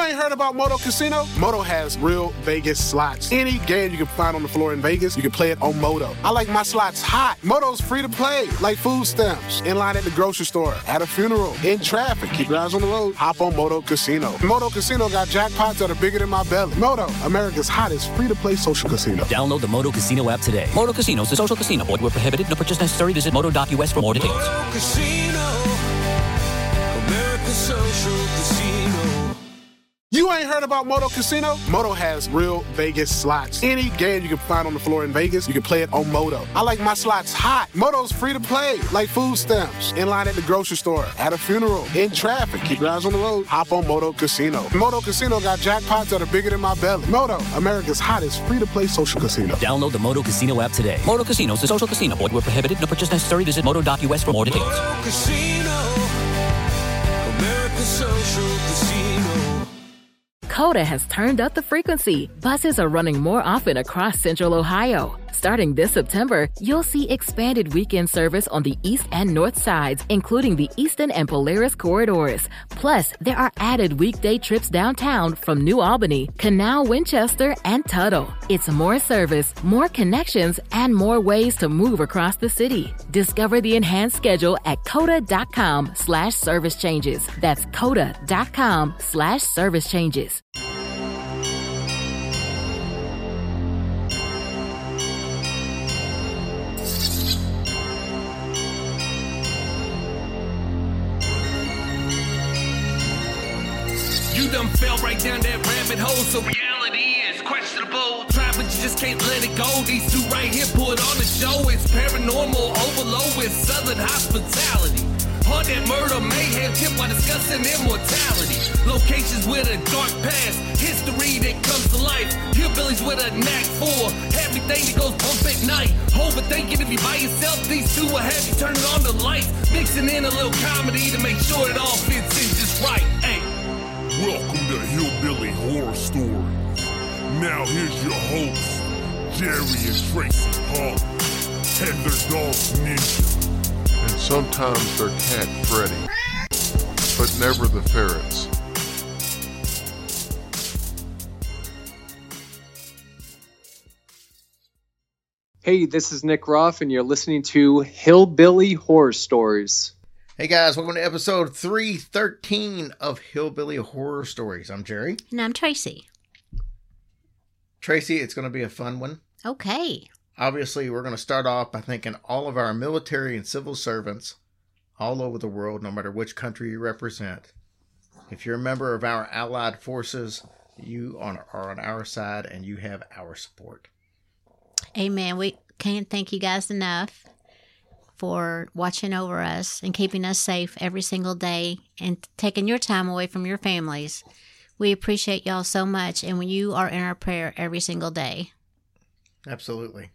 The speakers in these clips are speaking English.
ain't heard about Moto Casino? Moto has real Vegas slots. Any game you can find on the floor in Vegas, you can play it on Moto. I like my slots hot. Moto's free to play, like food stamps. In line at the grocery store, at a funeral, in traffic. Keep your eyes on the road. Hop on Moto Casino. Moto Casino got jackpots that are bigger than my belly. Moto, America's hottest free-to-play social casino. Download the Moto Casino app today. Moto Casino is a social casino. Void where prohibited. No purchase necessary. Visit moto.us for more details. Moto Casino, America's social casino. You ain't heard about Moto Casino? Moto has real Vegas slots. Any game you can find on the floor in Vegas, you can play it on Moto. I like my slots hot. Moto's free to play, like food stamps. In line at the grocery store, at a funeral, in traffic. Keep your eyes on the road. Hop on Moto Casino. Moto Casino got jackpots that are bigger than my belly. Moto, America's hottest free-to-play social casino. Download the Moto Casino app today. Moto Casino is a social casino. Void where prohibited. No purchase necessary. Visit moto.us for more details. Moto Casino, America's social casino. Coda has turned up the frequency. Buses are running more often across Central Ohio. Starting this September, you'll see expanded weekend service on the east and north sides, including the Eastern and Polaris corridors. Plus, there are added weekday trips downtown from New Albany, Canal, Winchester, and Tuttle. It's more service, more connections, and more ways to move across the city. Discover the enhanced schedule at coda.com/service changes. That's coda.com/service changes. You done fell right down that rabbit hole, so reality is questionable. Try, but you just can't let it go. These two right here put on the show. It's paranormal overload with southern hospitality. Haunted murder, mayhem, tip while discussing immortality. Locations with a dark past, history that comes to life. Hillbillies with a knack for everything that goes bump at night. Overthinking if you by yourself, these two will have you turning on the lights. Mixing in a little comedy to make sure it all fits in just right. Hey. Welcome to Hillbilly Horror Stories. Now here's your hosts, Jerry and Tracy Hall, and their dog Ninja. And sometimes their cat Freddy, but never the ferrets. Hey, this is Nick Ruff, and you're listening to Hillbilly Horror Stories. Hey guys, welcome to episode 313 of Hillbilly Horror Stories. I'm Jerry. And I'm Tracy. Tracy, it's going to be a fun one. Okay. Obviously, we're going to start off by thanking all of our military and civil servants all over the world, no matter which country you represent. If you're a member of our allied forces, you are on our side and you have our support. Amen. We can't thank you guys enough for watching over us and keeping us safe every single day and taking your time away from your families. We appreciate y'all so much, and you are in our prayer every single day. Absolutely.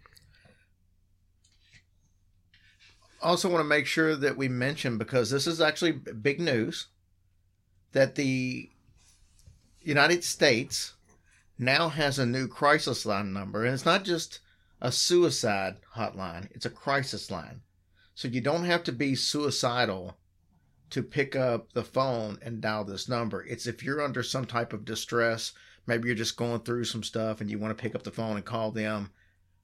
Also want to make sure that we mention, because this is actually big news, that the United States now has a new crisis line number, and it's not just a suicide hotline, it's a crisis line. So you don't have to be suicidal to pick up the phone and dial this number. It's if you're under some type of distress, maybe you're just going through some stuff and you want to pick up the phone and call them.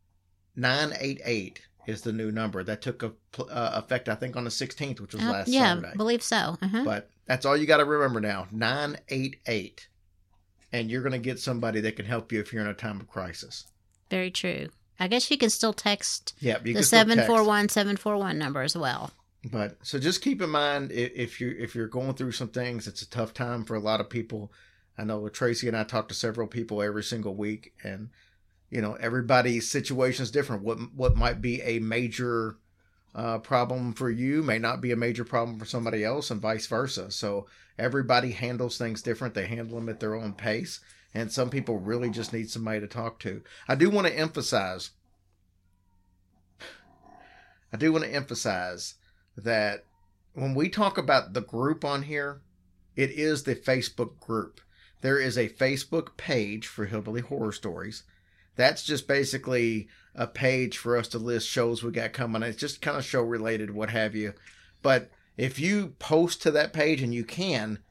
988 is the new number. That took effect, I think, on the 16th, which was last Saturday. Yeah, I believe so. Uh-huh. But that's all you got to remember now, 988. And you're going to get somebody that can help you if you're in a time of crisis. Very true. I guess you can still text the 741-741 number as well. But so just keep in mind, if you're going through some things, it's a tough time for a lot of people. I know Tracy and I talk to several people every single week, and everybody's situation is different. What might be a major problem for you may not be a major problem for somebody else, and vice versa. So everybody handles things different. They handle them at their own pace. And some people really just need somebody to talk to. I do want to emphasize that when we talk about the group on here, it is the Facebook group. There is a Facebook page for Hillbilly Horror Stories. That's just basically a page for us to list shows we got coming. It's just kind of show related, what have you. But if you post to that page, and you can,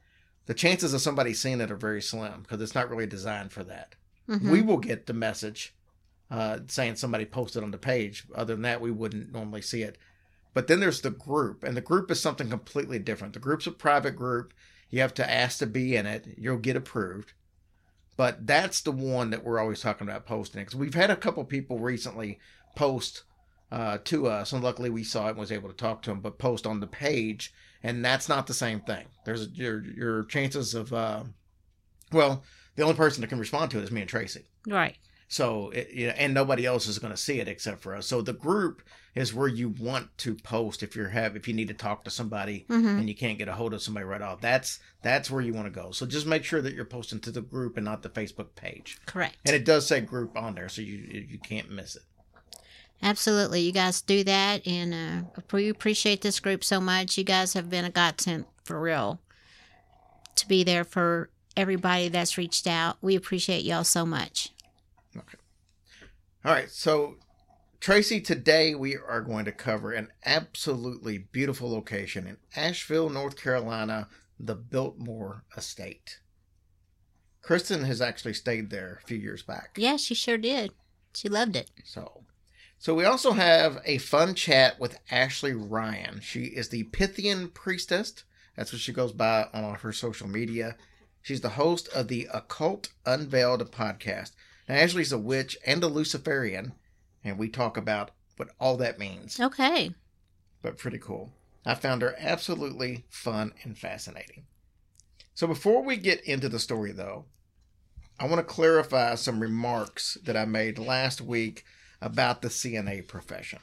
the chances of somebody seeing it are very slim because it's not really designed for that. Mm-hmm. We will get the message saying somebody posted on the page. Other than that, we wouldn't normally see it. But then there's the group, and the group is something completely different. The group's a private group. You have to ask to be in it. You'll get approved. But that's the one that we're always talking about posting. Because we've had a couple people recently post to us, and luckily we saw it and was able to talk to them, but post on the page, and that's not the same thing. There's your chances of, well, the only person that can respond to it is me and Tracy. Right. So, and nobody else is going to see it except for us. So the group is where you want to post if you need to talk to somebody and you can't get a hold of somebody right off. That's where you want to go. So just make sure that you're posting to the group and not the Facebook page. Correct. And it does say group on there, so you can't miss it. Absolutely. You guys do that, and we appreciate this group so much. You guys have been a godsend for real to be there for everybody that's reached out. We appreciate y'all so much. Okay. All right. So, Tracy, today we are going to cover an absolutely beautiful location in Asheville, North Carolina, the Biltmore Estate. Kristen has actually stayed there a few years back. Yeah, she sure did. She loved it. So we also have a fun chat with Ashley Ryan. She is the Pythian Priestess. That's what she goes by on her social media. She's the host of the Occult Unveiled podcast. Now, Ashley's a witch and a Luciferian, and we talk about what all that means. Okay. But pretty cool. I found her absolutely fun and fascinating. So before we get into the story, though, I want to clarify some remarks that I made last week about the CNA profession.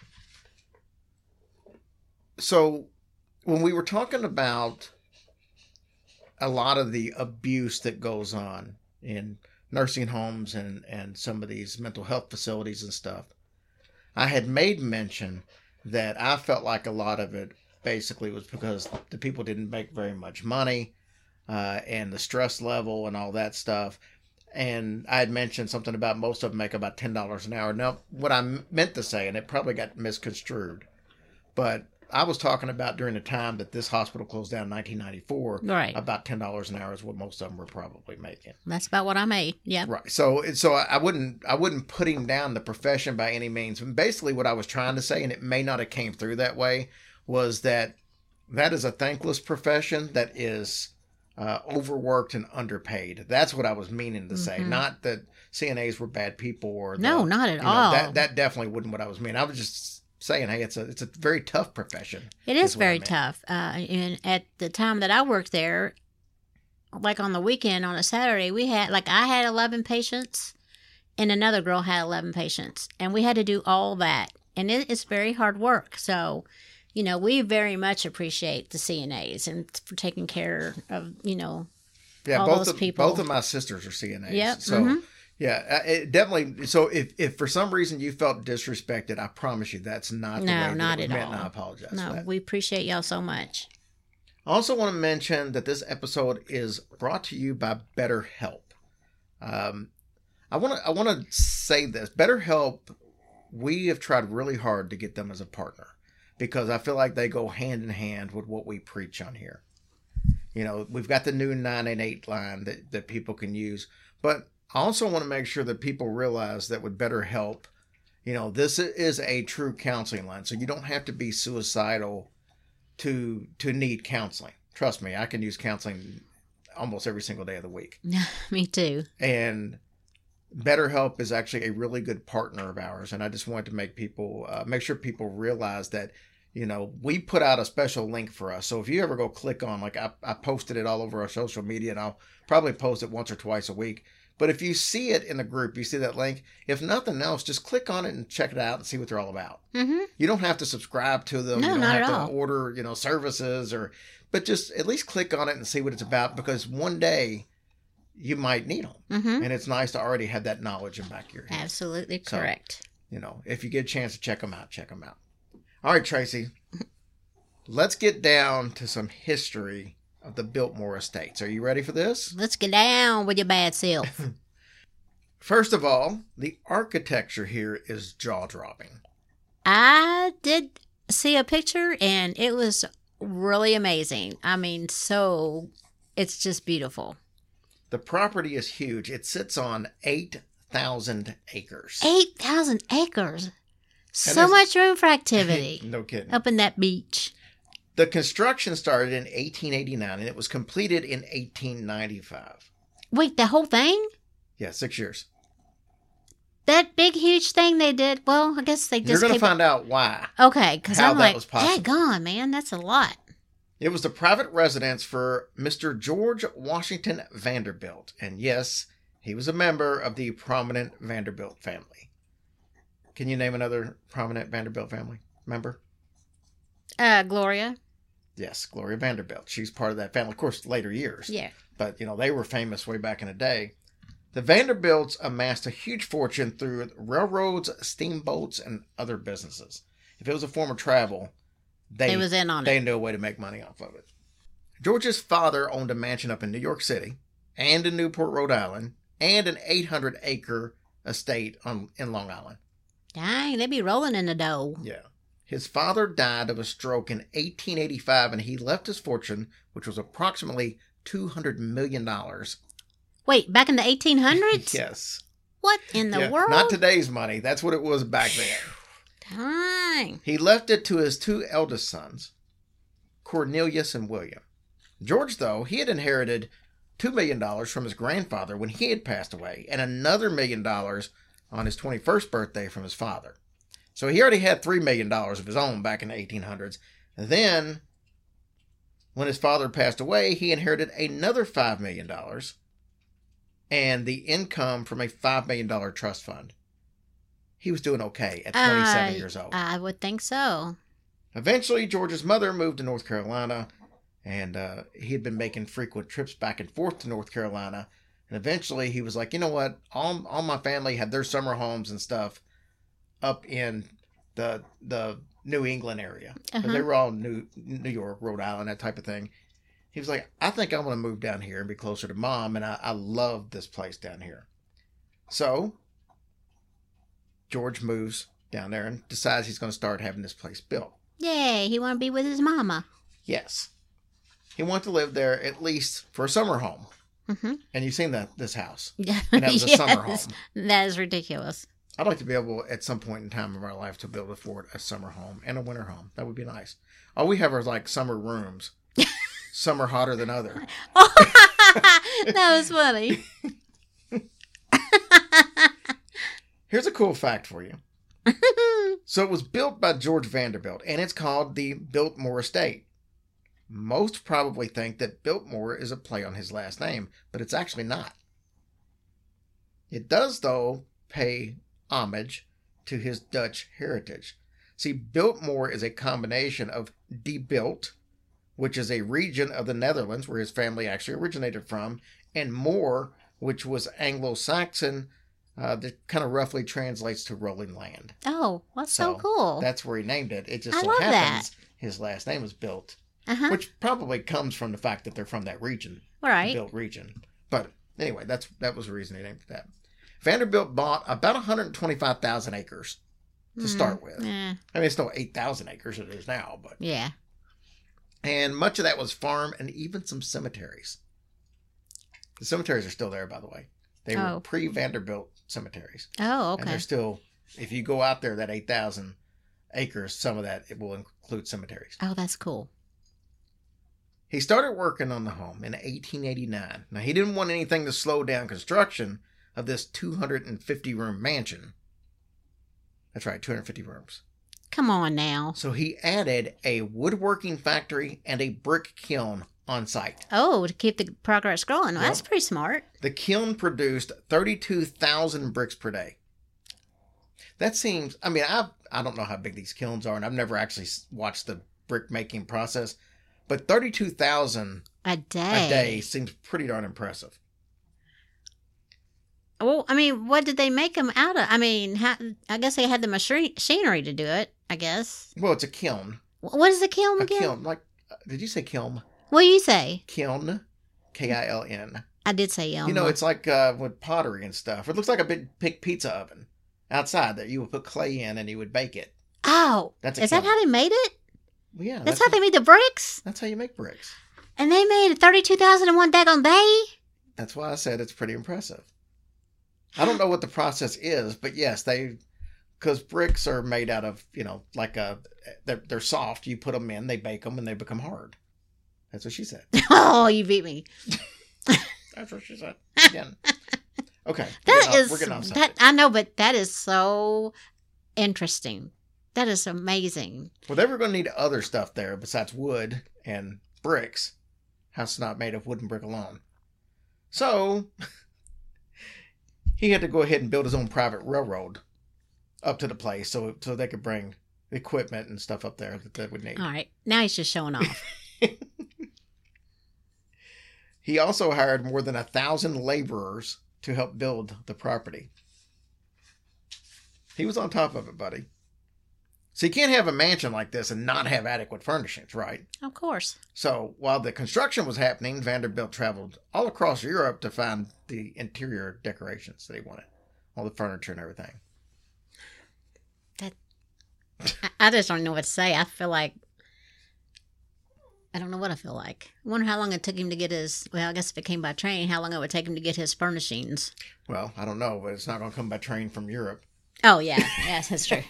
So when we were talking about a lot of the abuse that goes on in nursing homes and some of these mental health facilities and stuff, I had made mention that I felt like a lot of it basically was because the people didn't make very much money and the stress level and all that stuff. And I had mentioned something about most of them make about $10 an hour. Now, what I meant to say, and it probably got misconstrued, but I was talking about during the time that this hospital closed down in 1994, right, about $10 an hour is what most of them were probably making. That's about what I made. Yeah. Right. So I wouldn't putting down the profession by any means. And basically what I was trying to say, and it may not have came through that way, was that is a thankless profession that is overworked and underpaid. That's what I was meaning to say. Not that CNAs were bad people or no, not at all. That definitely wasn't what I was meaning. I was just saying, hey, it's a very tough profession. It is very tough. And at the time that I worked there, like on the weekend, on a Saturday, I had 11 patients and another girl had 11 patients, and we had to do all that. And it's very hard work. So, we very much appreciate the CNAs and for taking care of, all those people. Both of my sisters are CNAs. Yep. So, yeah, it definitely. So if for some reason you felt disrespected, I promise you that's not the way that not it was at meant, all. and I apologize for No, that. we appreciate y'all so much. I also want to mention that this episode is brought to you by BetterHelp. I want to say this. BetterHelp, we have tried really hard to get them as a partner because I feel like they go hand in hand with what we preach on here. We've got the new 988 line that people can use, but I also want to make sure that people realize that with BetterHelp, this is a true counseling line. So you don't have to be suicidal to need counseling. Trust me, I can use counseling almost every single day of the week. Me too. And BetterHelp is actually a really good partner of ours. And I just wanted to make sure people realize that, we put out a special link for us. So if you ever go click on, I posted it all over our social media, and I'll probably post it once or twice a week. But if you see it in the group, you see that link, if nothing else, just click on it and check it out and see what they're all about. Mm-hmm. You don't have to subscribe to them. No, you don't not have at all. to order, services but just at least click on it and see what it's about, because one day you might need them. Mm-hmm. And it's nice to already have that knowledge in back of your head. Absolutely correct. So, if you get a chance to check them out, check them out. All right, Tracy, let's get down to some history of the Biltmore Estates. Are you ready for this? Let's get down with your bad self. First of all, the architecture here is jaw-dropping. I did see a picture, and it was really amazing. I mean, so It's just beautiful. The property is huge. It sits on 8,000 acres. 8,000 acres. So there's- much room for activity. No kidding. Up in that beach. The construction started in 1889 and it was completed in 1895. Wait, the whole thing? Yeah, 6 years. That big, huge thing they did? Well, I guess they just You're going to keep- find out why. Okay, because how I'm that like, was possible. daggone, man, that's a lot. It was the private residence for Mr. George Washington Vanderbilt. And yes, he was a member of the prominent Vanderbilt family. Can you name another prominent Vanderbilt family member? Gloria. Yes, Gloria Vanderbilt. She's part of that family. Of course, later years. Yeah. But, they were famous way back in the day. The Vanderbilts amassed a huge fortune through railroads, steamboats, and other businesses. If it was a form of travel, They was in on they it. knew a way to make money off of it. George's father owned a mansion up in New York City and in Newport, Rhode Island, and an 800-acre estate in Long Island. Dang, they be rolling in the dough. Yeah. His father died of a stroke in 1885, and he left his fortune, which was approximately $200 million. Wait, back in the 1800s? Yes. What in the Yeah, world? Not today's money. That's what it was back then. Dang. He left it to his two eldest sons, Cornelius and William. George, though, he had inherited $2 million from his grandfather when he had passed away, and another $1 million on his 21st birthday from his father. So he already had $3 million of his own back in the 1800s. And then, when his father passed away, he inherited another $5 million and the income from a $5 million trust fund. He was doing okay at 27 years old. I would think so. Eventually, George's mother moved to North Carolina, and he had been making frequent trips back and forth to North Carolina. And eventually, he was like, you know what? All my family had their summer homes and stuff up in the New England area. Uh-huh. They were all New York, Rhode Island, that type of thing. He was like, I think I'm going to move down here and be closer to Mom, and I love this place down here. So, George moves down there and decides he's going to start having this place built. Yay, he want to be with his mama. Yes. He wanted to live there at least for a summer home. Mm-hmm. And you've seen this house. And that was a summer home. That is ridiculous. I'd like to be able, at some point in time of our life, to be able to afford a summer home and a winter home. That would be nice. All we have are like summer rooms. Some are hotter than other. That was funny. Here's a cool fact for you. So it was built by George Vanderbilt, and it's called the Biltmore Estate. Most probably think that Biltmore is a play on his last name, but it's actually not. It does, though, pay homage to his Dutch heritage. See, Biltmore is a combination of De Bilt, which is a region of the Netherlands where his family actually originated from, and Moor, which was Anglo-Saxon, that kind of roughly translates to rolling land. Oh, that's so cool. That's where he named it. It just I so love happens that. his last name was Bilt, Uh-huh. which probably comes from the fact that they're from that region, Right. the Bilt region. But anyway, that was the reason he named it that. Vanderbilt bought about 125,000 acres to start with. Yeah. I mean, it's still 8,000 acres it is now, but Yeah. and much of that was farm and even some cemeteries. The cemeteries are still there, by the way. They were Oh. pre-Vanderbilt cemeteries. Oh, And okay. they're still, if you go out there, that 8,000 acres, some of that, it will include cemeteries. Oh, that's cool. He started working on the home in 1889. Now, he didn't want anything to slow down construction of this 250-room mansion. That's right, 250 rooms. Come on now. So he added a woodworking factory and a brick kiln on site. Oh, to keep the progress going. Well, Yep. That's pretty smart. The kiln produced 32,000 bricks per day. That seems, I mean, I don't know how big these kilns are, and I've never actually watched the brick making process, but 32,000 A day. a day seems pretty darn impressive. Well, I mean, what did they make them out of? I mean, I guess they had the machinery to do it, I guess. Well, it's a kiln. What is the kiln A again? kiln, like, did you say kiln? What do you say? Kiln, K-I-L-N. I did say Elmo. You know, it's like with pottery and stuff. It looks like a big pizza oven outside that you would put clay in and you would bake it. Oh, That's a is that kiln. how they made it? Well, yeah, That's how they made the bricks? That's how you make bricks. And they made 32,000 in one daggone day? That's why I said it's pretty impressive. I don't know what the process is, but yes, because bricks are made out of, they're soft. You put them in, they bake them, and they become hard. That's what she said. Oh, you beat me. That's what she said. Again. Okay. We're getting off subject. I know, but that is so interesting. That is amazing. Well, they were going to need other stuff there besides wood and bricks. House is not made of wood and brick alone. So, he had to go ahead and build his own private railroad up to the place so they could bring equipment and stuff up there that they would need. All right. Now he's just showing off. He also hired more than 1,000 laborers to help build the property. He was on top of it, buddy. So you can't have a mansion like this and not have adequate furnishings, right? Of course. So while the construction was happening, Vanderbilt traveled all across Europe to find the interior decorations that he wanted. All the furniture and everything. I just don't know what to say. I feel like, I don't know what I feel like. I wonder how long it took him to get I guess if it came by train, how long it would take him to get his furnishings. Well, I don't know, but it's not going to come by train from Europe. Oh, yeah. Yes, that's true.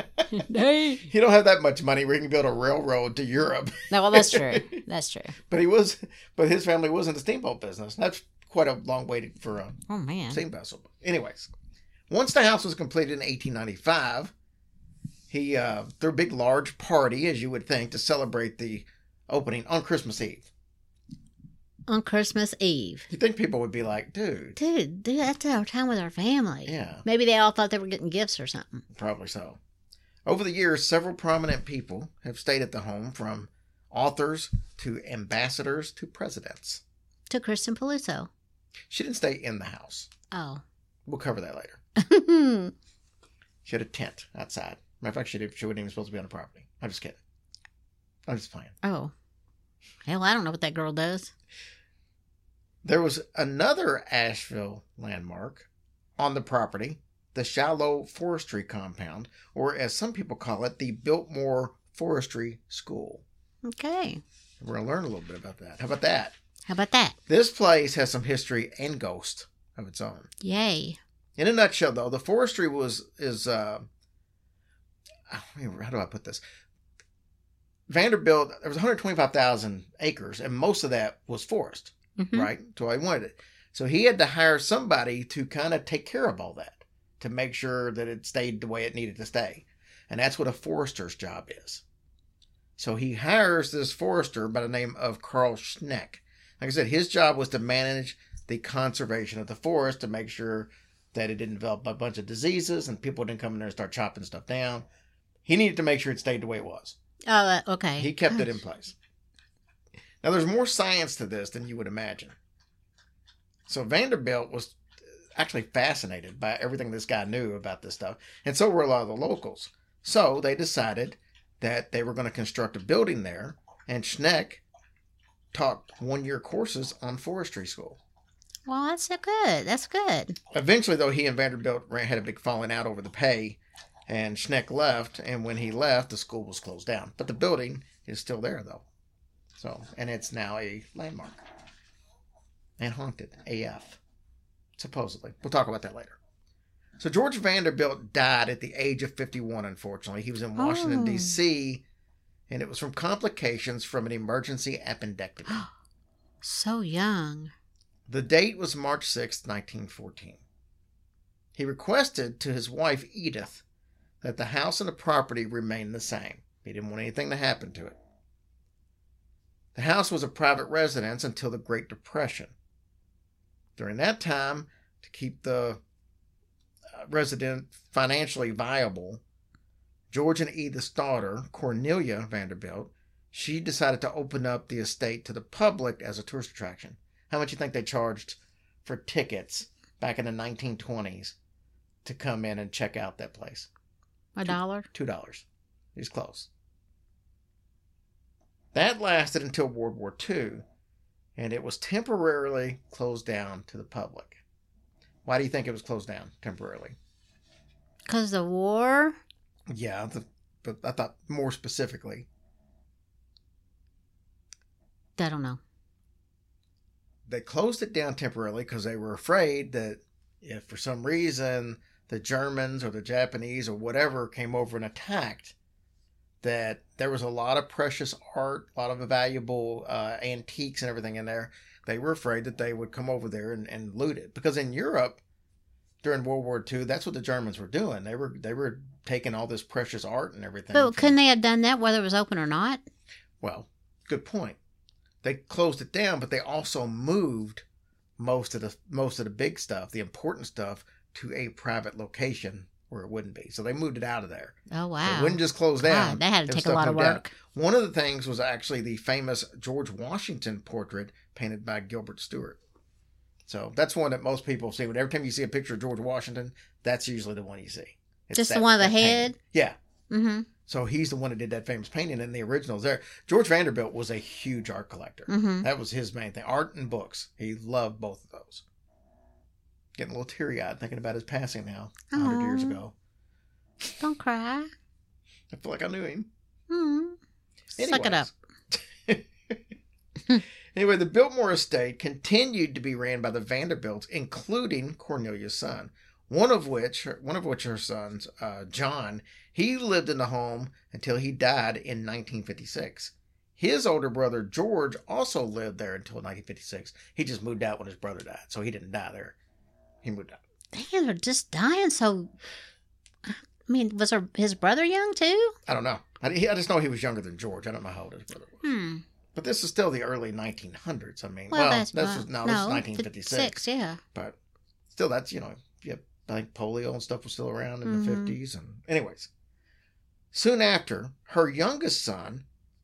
You don't have that much money where you can build a railroad to Europe. No, well, that's true. That's true. But his family was in the steamboat business. That's quite a long wait for a steam vessel. Anyways, once the house was completed in 1895, he threw a big, large party, as you would think, to celebrate the opening on Christmas Eve. On Christmas Eve. You think people would be like, dude, that's our time with our family. Yeah. Maybe they all thought they were getting gifts or something. Probably so. Over the years, several prominent people have stayed at the home, from authors to ambassadors to presidents. To Kristen Peluso. She didn't stay in the house. Oh. We'll cover that later. She had a tent outside. Matter of fact, she wasn't even supposed to be on the property. I'm just kidding. I'm just playing. Oh. Hell, I don't know what that girl does. There was another Asheville landmark on the property, the Shallow Forestry Compound, or as some people call it, the Biltmore Forestry School. Okay. We're going to learn a little bit about that. How about that? How about that? This place has some history and ghost of its own. Yay. In a nutshell, though, the forestry how do I put this? Vanderbilt, there was 125,000 acres, and most of that was forest, right? So I wanted it. So he had to hire somebody to kind of take care of all that, to make sure that it stayed the way it needed to stay. And that's what a forester's job is. So he hires this forester by the name of Carl Schneck. Like I said, his job was to manage the conservation of the forest, to make sure that it didn't develop a bunch of diseases and people didn't come in there and start chopping stuff down. He needed to make sure it stayed the way it was. Oh, okay. He kept it in place. Now, there's more science to this than you would imagine. So Vanderbilt was actually fascinated by everything this guy knew about this stuff, and so were a lot of the locals. So they decided that they were going to construct a building there, and Schneck taught one-year courses on forestry school. Well, that's so good. That's good. Eventually, though, he and Vanderbilt had a big falling out over the pay, and Schneck left, and when he left, the school was closed down. But the building is still there, though. So, and it's now a landmark. And haunted AF. Supposedly. We'll talk about that later. So George Vanderbilt died at the age of 51, unfortunately. He was in Washington, D.C., and it was from complications from an emergency appendectomy. So young. The date was March 6, 1914. He requested to his wife, Edith, that the house and the property remain the same. He didn't want anything to happen to it. The house was a private residence until the Great Depression. During that time, to keep the resident financially viable, George and Edith's daughter, Cornelia Vanderbilt, she decided to open up the estate to the public as a tourist attraction. How much do you think they charged for tickets back in the 1920s to come in and check out that place? $1? $2. He's close. That lasted until World War II, and it was temporarily closed down to the public. Why do you think it was closed down temporarily? Because the war? Yeah, but I thought more specifically. I don't know. they closed it down temporarily because they were afraid that if for some reason the Germans or the Japanese or whatever came over and attacked, that there was a lot of precious art, a lot of valuable antiques and everything in there. They were afraid that they would come over there and loot it. Because in Europe, during World War II, that's what the Germans were doing. They were taking all this precious art and everything. But couldn't they have done that whether it was open or not? Well, good point. They closed it down, but they also moved most of the big stuff, the important stuff, to a private location where it wouldn't be. So they moved it out of there. Oh, wow. So it wouldn't just close down. God, that had to take a lot of moved out. work. One of the things was actually the famous George Washington portrait painted by Gilbert Stuart. So that's one that most people see. Every time you see a picture of George Washington, that's usually the one you see. It's just the one with the head? Painting. Yeah. Mm-hmm. So he's the one that did that famous painting, and the original's there. George Vanderbilt was a huge art collector. Mm-hmm. That was his main thing. Art and books. He loved both of those. Getting a little teary-eyed thinking about his passing now, 100 years ago. Don't cry. I feel like I knew him. Suck it up. Anyway, the Biltmore estate continued to be ran by the Vanderbilts, including Cornelia's son. One of which her sons, John, he lived in the home until he died in 1956. His older brother, George, also lived there until 1956. He just moved out when his brother died, so he didn't die there. He moved out. Damn, they're just dying so... I mean, was his brother young, too? I don't know. I just know he was younger than George. I don't know how old his brother was. But this is still the early 1900s. I mean, this is 1956. Yeah. But still, that's, I think polio and stuff was still around in the 50s. And anyways, soon after, her youngest son,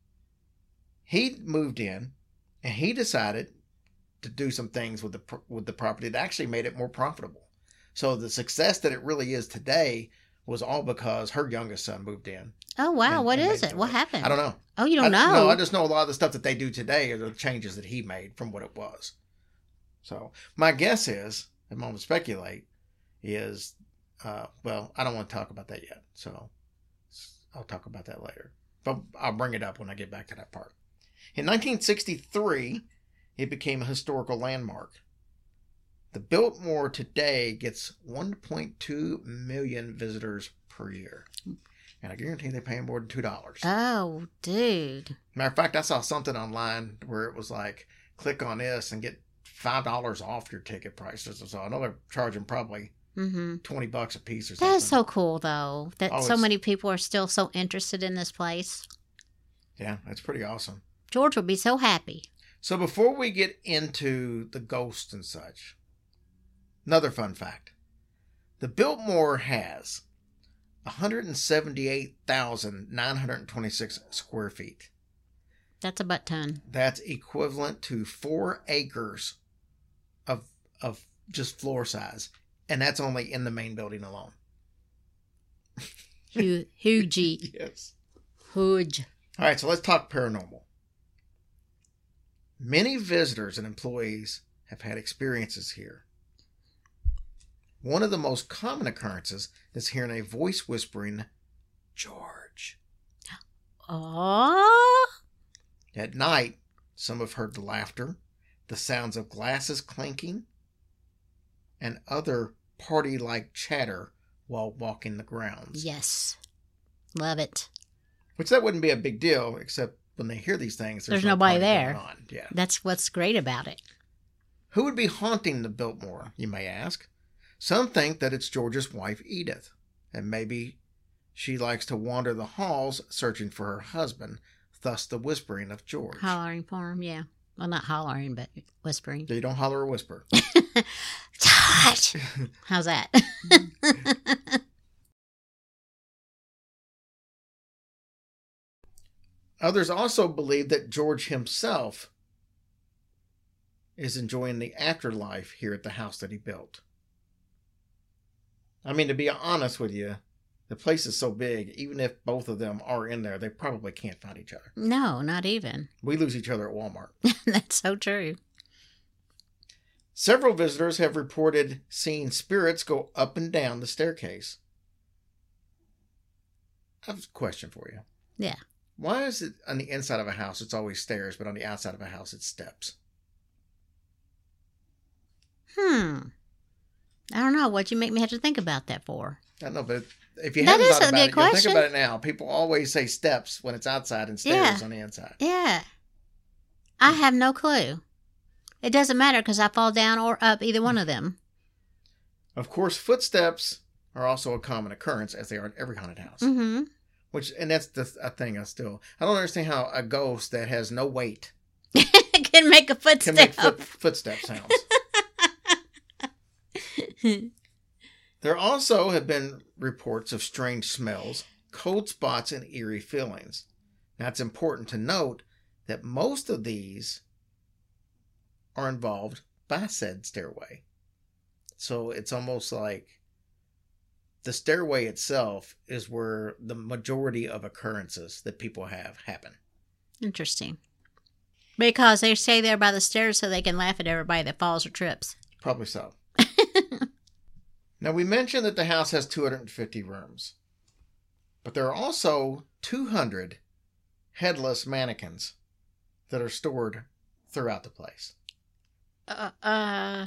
he moved in, and he decided to do some things with the property that actually made it more profitable. So the success that it really is today was all because her youngest son moved in. Oh, wow. What is it? What happened? I don't know. Oh, you don't know? No, I just know a lot of the stuff that they do today are the changes that he made from what it was. So my guess is, I'm going to speculate, is, well, I don't want to talk about that yet. So I'll talk about that later. But I'll bring it up when I get back to that part. In 1963, it became a historical landmark. The Biltmore today gets 1.2 million visitors per year. And I guarantee they pay more than $2. Oh, dude. Matter of fact, I saw something online where it was like, click on this and get $5 off your ticket prices. So I know they're charging probably $20 a piece or something. That's so cool, though, that so many people are still so interested in this place. Yeah, that's pretty awesome. George would be so happy. So before we get into the ghosts and such, another fun fact. The Biltmore has 178,926 square feet. That's a butt ton. That's equivalent to 4 acres of just floor size. And that's only in the main building alone. Huge. Yes. Huge. All right, so let's talk paranormal. Many visitors and employees have had experiences here. One of the most common occurrences is hearing a voice whispering, "George." Oh. At night, some have heard the laughter, the sounds of glasses clinking, and other party-like chatter while walking the grounds. Yes. Love it. Which that wouldn't be a big deal, except when they hear these things, there's no nobody party there. going on. Yeah. That's what's great about it. Who would be haunting the Biltmore, you may ask? Some think that it's George's wife, Edith, and maybe she likes to wander the halls searching for her husband, thus the whispering of George. Hollering for him, yeah. Well, not hollering, but whispering. You don't holler or whisper. George! How's that? Others also believe that George himself is enjoying the afterlife here at the house that he built. I mean, to be honest with you, the place is so big, even if both of them are in there, they probably can't find each other. No, not even. We lose each other at Walmart. That's so true. Several visitors have reported seeing spirits go up and down the staircase. I have a question for you. Yeah. Why is it on the inside of a house it's always stairs, but on the outside of a house it's steps? I don't know. What'd you make me have to think about that for? I don't know, but if you That haven't is thought a about good it, you'll think question. about it now. People always say steps when it's outside and stairs on the inside. Yeah. I have no clue. It doesn't matter because I fall down or up either one of them. Of course, footsteps are also a common occurrence, as they are in every haunted house. Mm-hmm. And that's a thing I don't understand how a ghost that has no weight Can make a footstep. can make footstep sounds. There also have been reports of strange smells, cold spots, and eerie feelings. Now, it's important to note that most of these are involved by said stairway. So it's almost like the stairway itself is where the majority of occurrences that people have happen. Interesting. Because they stay there by the stairs so they can laugh at everybody that falls or trips. Probably so. Now, we mentioned that the house has 250 rooms, but there are also 200 headless mannequins that are stored throughout the place. No. I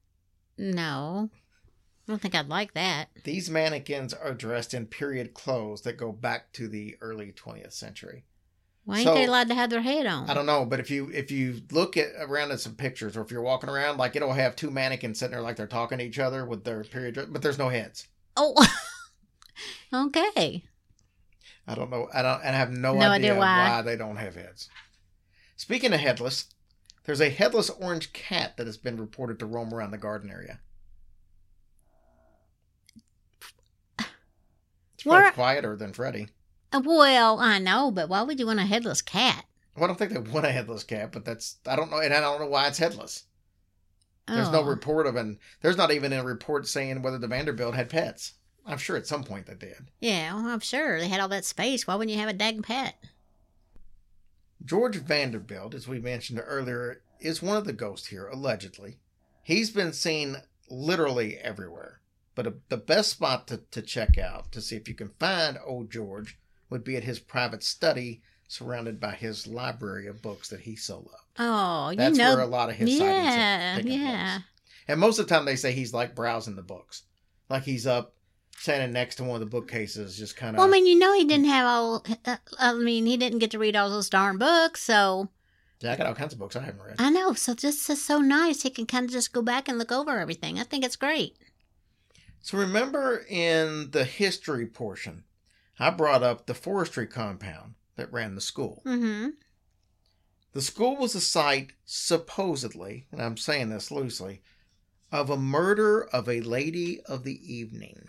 don't think I'd like that. These mannequins are dressed in period clothes that go back to the early 20th century. Why ain't they allowed to have their head on? I don't know, but if you look around at some pictures, or if you're walking around, like, it'll have two mannequins sitting there like they're talking to each other with their period dress, but there's no heads. Oh, okay. I don't know. I have no idea why they don't have heads. Speaking of headless, there's a headless orange cat that has been reported to roam around the garden area. It's probably quieter than Freddy. Well, I know, but why would you want a headless cat? Well, I don't think they want a headless cat, but I don't know, and I don't know why it's headless. There's no report there's not even a report saying whether the Vanderbilt had pets. I'm sure at some point they did. Yeah, well, I'm sure. They had all that space. Why wouldn't you have a dang pet? George Vanderbilt, as we mentioned earlier, is one of the ghosts here, allegedly. He's been seen literally everywhere. But the best spot to check out, to see if you can find old George, would be at his private study, surrounded by his library of books that he so loved. Oh, That's where a lot of his sightings have taken place. And most of the time they say he's like browsing the books. Like he's up, standing next to one of the bookcases, just kind of... Well, I mean, he didn't have all... he didn't get to read all those darn books, so... Yeah, I got all kinds of books I haven't read. I know, so this is so nice. He can kind of just go back and look over everything. I think it's great. So remember in the history portion, I brought up the forestry compound that ran the school. Mm-hmm. The school was the site, supposedly, and I'm saying this loosely, of a murder of a lady of the evening.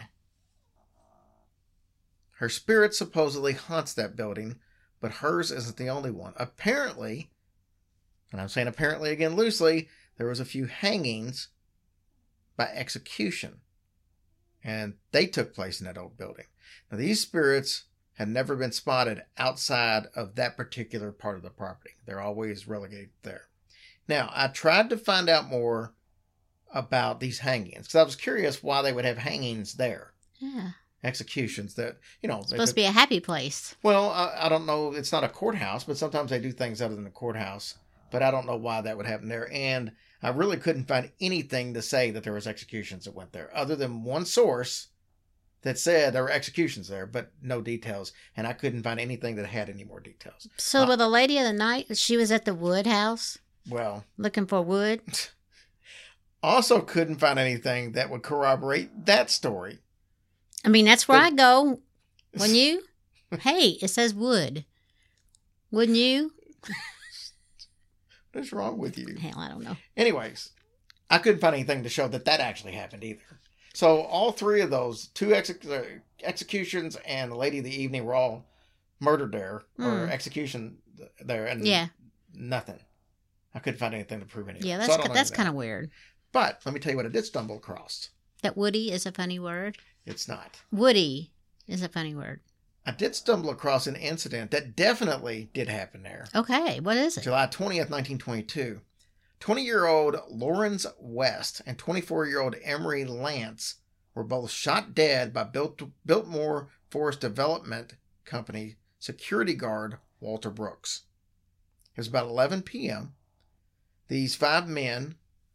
Her spirit supposedly haunts that building, but hers isn't the only one. Apparently, and I'm saying apparently again loosely, there was a few hangings by execution. And they took place in that old building. Now, these spirits have never been spotted outside of that particular part of the property. They're always relegated there. Now, I tried to find out more about these hangings, because I was curious why they would have hangings there. Yeah. Executions that, It's supposed to be a happy place. Well, I don't know. It's not a courthouse, but sometimes they do things other than a courthouse. But I don't know why that would happen there. And I really couldn't find anything to say that there was executions that went there, other than one source that said there were executions there, but no details. And I couldn't find anything that had any more details. So with the lady of the night, she was at the wood house? Well. Looking for wood? Also couldn't find anything that would corroborate that story. I mean, that's where I go. Wouldn't you? Hey, it says wood. Wouldn't you? What's wrong with you? Hell, I don't know. Anyways, I couldn't find anything to show that actually happened either. So all three of those, two executions and the lady of the evening, were all murdered there, or execution there, and nothing. I couldn't find anything to prove anything. Yeah, that's kind of weird. But let me tell you what I did stumble across. That woody is a funny word? It's not. Woody is a funny word. I did stumble across an incident that definitely did happen there. Okay, what is it? July 20th, 1922. 20-year-old Lawrence West and 24-year-old Emery Lance were both shot dead by Biltmore Forest Development Company security guard Walter Brooks. It was about 11 p.m. These five men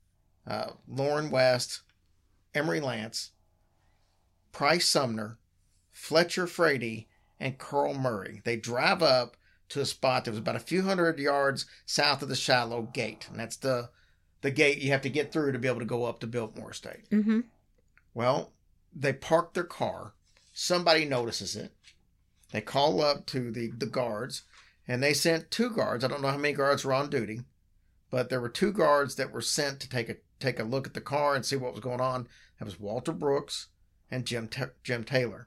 Lauren West, Emery Lance, Price Sumner, Fletcher Frady, and Carl Murray. They drive up to a spot that was about a few hundred yards south of the Shiloh Gate. And that's the gate you have to get through to be able to go up to Biltmore Estate. Mm-hmm. Well, they park their car. Somebody notices it. They call up to the guards, and they sent 2 guards. I don't know how many guards were on duty, but there were 2 guards that were sent to take a look at the car and see what was going on. That was Walter Brooks and Jim Taylor.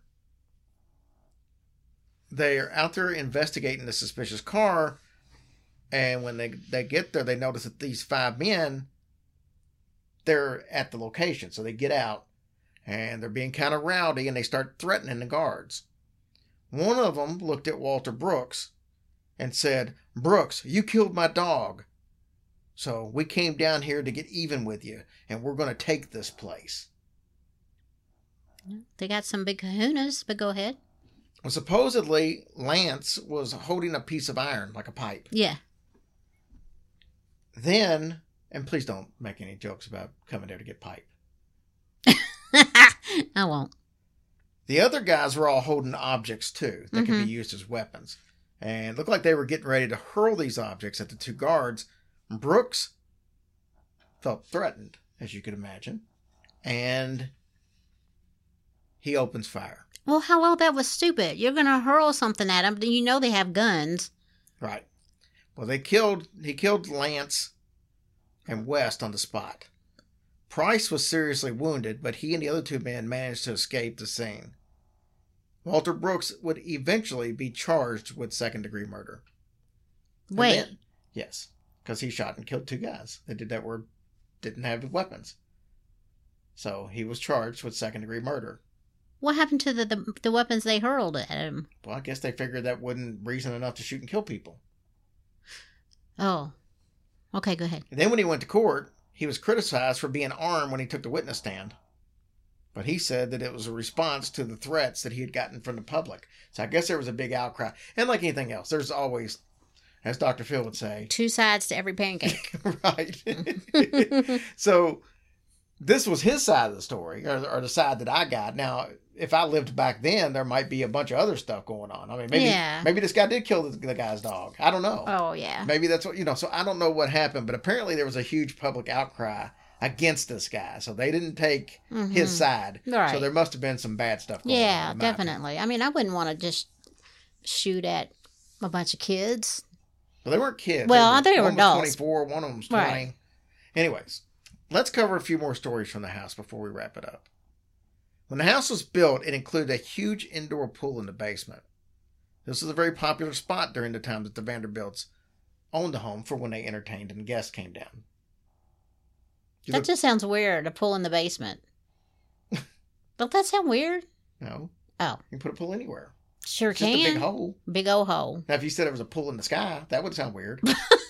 They are out there investigating the suspicious car, and when they get there, they notice that these 5 men, they're at the location. So they get out, and they're being kind of rowdy, and they start threatening the guards. One of them looked at Walter Brooks and said, "Brooks, you killed my dog. So we came down here to get even with you, and we're going to take this place." They got some big kahunas, but go ahead. Well, supposedly, Lance was holding a piece of iron, like a pipe. Yeah. Then, and please don't make any jokes about coming there to get pipe. I won't. The other guys were all holding objects, too, that could be used as weapons. And it looked like they were getting ready to hurl these objects at the 2 guards. Brooks felt threatened, as you could imagine. And he opens fire. Well, how that was stupid. You're going to hurl something at them. You know they have guns. Right. Well, he killed Lance and West on the spot. Price was seriously wounded, but he and the other 2 men managed to escape the scene. Walter Brooks would eventually be charged with second-degree murder. Wait. Yes, because he shot and killed 2 guys that didn't have weapons. So he was charged with second-degree murder. What happened to the weapons they hurled at him? Well, I guess they figured that wasn't reason enough to shoot and kill people. Oh. Okay, go ahead. And then when he went to court, he was criticized for being armed when he took the witness stand. But he said that it was a response to the threats that he had gotten from the public. So I guess there was a big outcry. And like anything else, there's always, as Dr. Phil would say, 2 sides to every pancake. Right. So this was his side of the story, or the side that I got. Now, if I lived back then, there might be a bunch of other stuff going on. I mean, maybe this guy did kill the guy's dog. I don't know. Oh, yeah. Maybe that's what, so I don't know what happened, but apparently there was a huge public outcry against this guy. So they didn't take his side. Right. So there must have been some bad stuff going on. Yeah, definitely. I mean, I wouldn't want to just shoot at a bunch of kids. Well, they weren't kids. Well, they were adults. 24, one of them was 20. Right. Anyways, let's cover a few more stories from the house before we wrap it up. When the house was built, it included a huge indoor pool in the basement. This was a very popular spot during the time that the Vanderbilts owned the home for when they entertained and guests came down. That just sounds weird, a pool in the basement. Don't that sound weird? No. Oh. You can put a pool anywhere. Sure It's can. just a big hole. Big old hole. Now, if you said it was a pool in the sky, that would sound weird.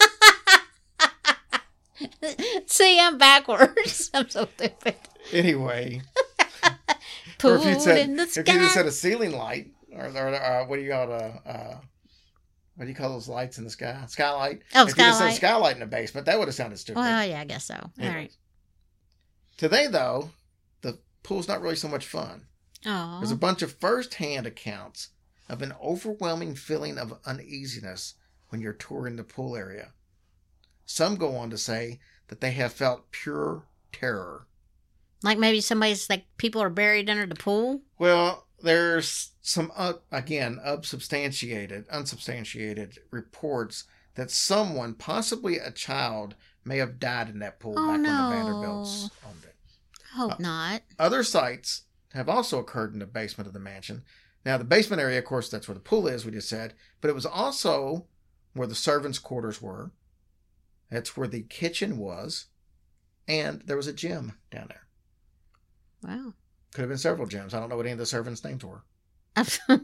See, I'm backwards. I'm so stupid. Anyway. Pool in the sky. If you just said a ceiling light, or what do you call what do you call those lights in the sky? Skylight. Oh, if you just said skylight. skylight in the basement, that would have sounded stupid. Well, yeah, I guess so. Anyway. All right. Today, though, the pool's not really so much fun. Oh. There's a bunch of first-hand accounts of an overwhelming feeling of uneasiness when you're touring the pool area. Some go on to say that they have felt pure terror. Like maybe somebody's people are buried under the pool? Well, there's some, unsubstantiated reports that someone, possibly a child, may have died in that pool back when the Vanderbilts owned it. Hope not. Other sites have also occurred in the basement of the mansion. Now, the basement area, of course, that's where the pool is, we just said, but it was also where the servants' quarters were. That's where the kitchen was, and there was a gym down there. Wow. Could have been several gyms. I don't know what any of the servants' names were. But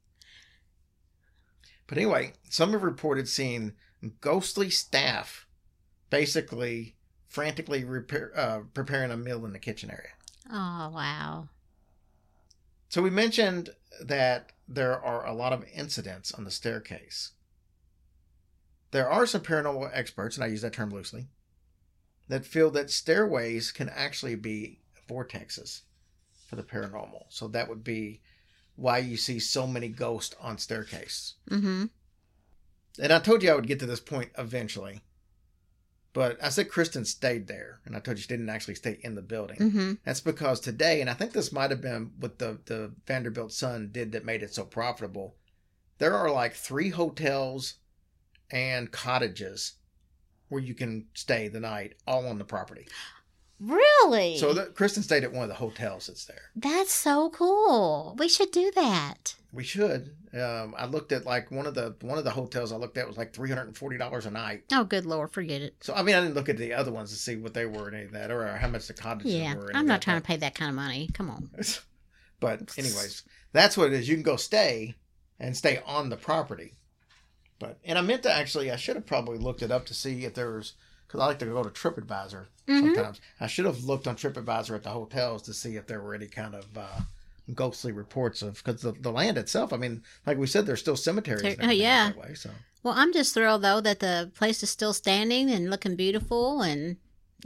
anyway, some have reported seeing ghostly staff basically frantically preparing a meal in the kitchen area. Oh, wow. So we mentioned that there are a lot of incidents on the staircase. There are some paranormal experts, and I use that term loosely, that feel that stairways can actually be vortexes for the paranormal. So that would be why you see so many ghosts on staircases. Mm-hmm. And I told you I would get to this point eventually. But I said Kristen stayed there, and I told you she didn't actually stay in the building. Mm-hmm. That's because today, and I think this might have been what the Vanderbilt Sun did that made it so profitable, there are like 3 hotels and cottages where you can stay the night, all on the property. Really? So Kristen stayed at one of the hotels that's there. That's so cool. We should do that. We should. I looked at like one of the hotels I looked at was like $340 a night. Oh, good Lord, forget it. So I mean, I didn't look at the other ones to see what they were and any of that, or how much the cottages were. Yeah, I'm not trying to pay that kind of money. Come on. But anyways, that's what it is. You can go stay on the property. And I meant to actually, I should have probably looked it up to see if there was, because I like to go to TripAdvisor sometimes. I should have looked on TripAdvisor at the hotels to see if there were any kind of ghostly reports of, because the land itself, I mean, like we said, there's still cemeteries. Oh, yeah. That way, so. Well, I'm just thrilled, though, that the place is still standing and looking beautiful and,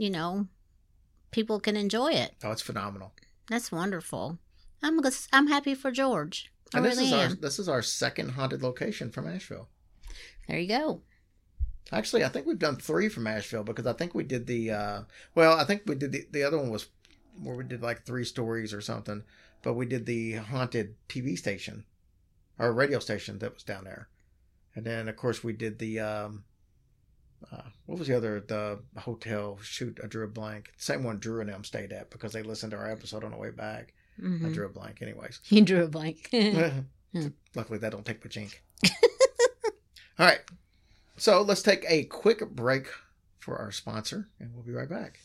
people can enjoy it. Oh, it's phenomenal. That's wonderful. I'm happy for George. And really am. This is our second haunted location from Asheville. There you go. Actually, I think we've done 3 from Asheville, because I think we did I think we did the other one was where we did like 3 stories or something, but we did the haunted TV station or radio station that was down there. And then of course we did the, what was the hotel? Shoot, I drew a blank. Same one Drew and them stayed at because they listened to our episode on the way back. Mm-hmm. I drew a blank anyways. You drew a blank. Luckily that don't take much ink. All right. So let's take a quick break for our sponsor, and we'll be right back.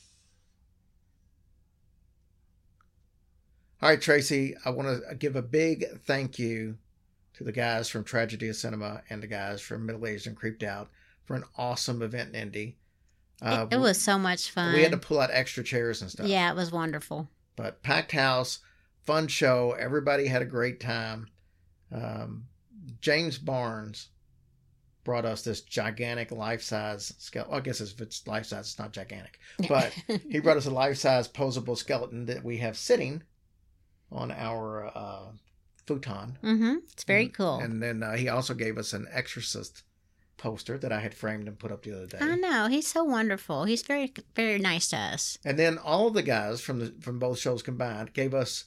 All right, Tracy, I want to give a big thank you to the guys from Tragedy of Cinema and the guys from Middle Aged and Creeped Out for an awesome event in Indy. It was so much fun. We had to pull out extra chairs and stuff. Yeah, it was wonderful. But packed house, fun show. Everybody had a great time. James Barnes brought us this gigantic life-size skeleton. Well, I guess if it's life-size, it's not gigantic. But he brought us a life-size posable skeleton that we have sitting on our futon. Mm-hmm. It's very cool. And then he also gave us an Exorcist poster that I had framed and put up the other day. I know. He's so wonderful. He's very, very nice to us. And then all of the guys from both shows combined gave us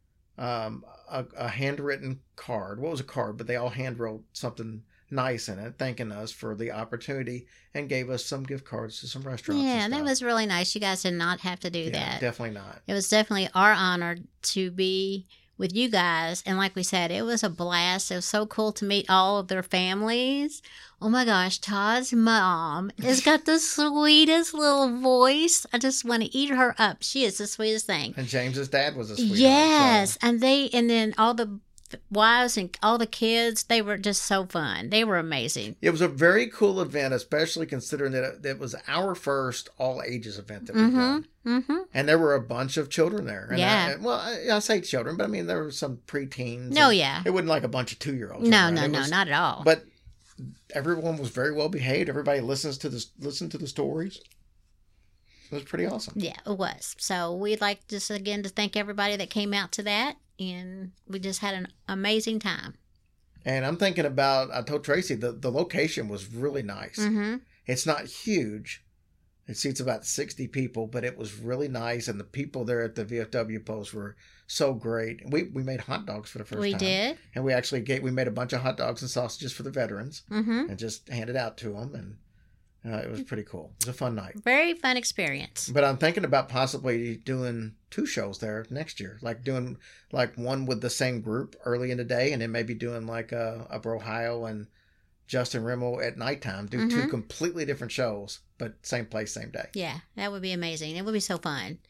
a handwritten card. What was a card? But they all handwrote something nice in it, thanking us for the opportunity, and gave us some gift cards to some restaurants. Yeah, that was really nice. You guys did not have to do that. Definitely not. It was definitely our honor to be with you guys. And like we said, it was a blast. It was so cool to meet all of their families. Oh my gosh, Todd's mom has got the sweetest little voice. I just want to eat her up. She is the sweetest thing. And James's dad was a sweetheart. Yes, so. And then all the wives and all the kids, they were just so fun. They were amazing. It was a very cool event, especially considering that it was our first all ages event that we've done. Mm-hmm. And there were a bunch of children there. And I say children, but I mean there were some preteens. No, yeah. It wasn't like a bunch of 2-year-olds. No, not at all. But everyone was very well behaved. Everybody listened to the stories. It was pretty awesome. Yeah, it was. So we'd like just again to thank everybody that came out to that. And we just had an amazing time. And I'm thinking about, I told Tracy, the location was really nice. Mm-hmm. It's not huge. It seats about 60 people, but it was really nice. And the people there at the VFW post were so great. We made hot dogs for the first time. We did. And we actually we made a bunch of hot dogs and sausages for the veterans and just handed out to them. And it was pretty cool. It was a fun night. Very fun experience. But I'm thinking about possibly doing 2 shows there next year. Like doing like one with the same group early in the day, and then maybe doing like a Ohio and Justin Rimmel at nighttime. Do 2 completely different shows, but same place, same day. Yeah, that would be amazing. It would be so fun.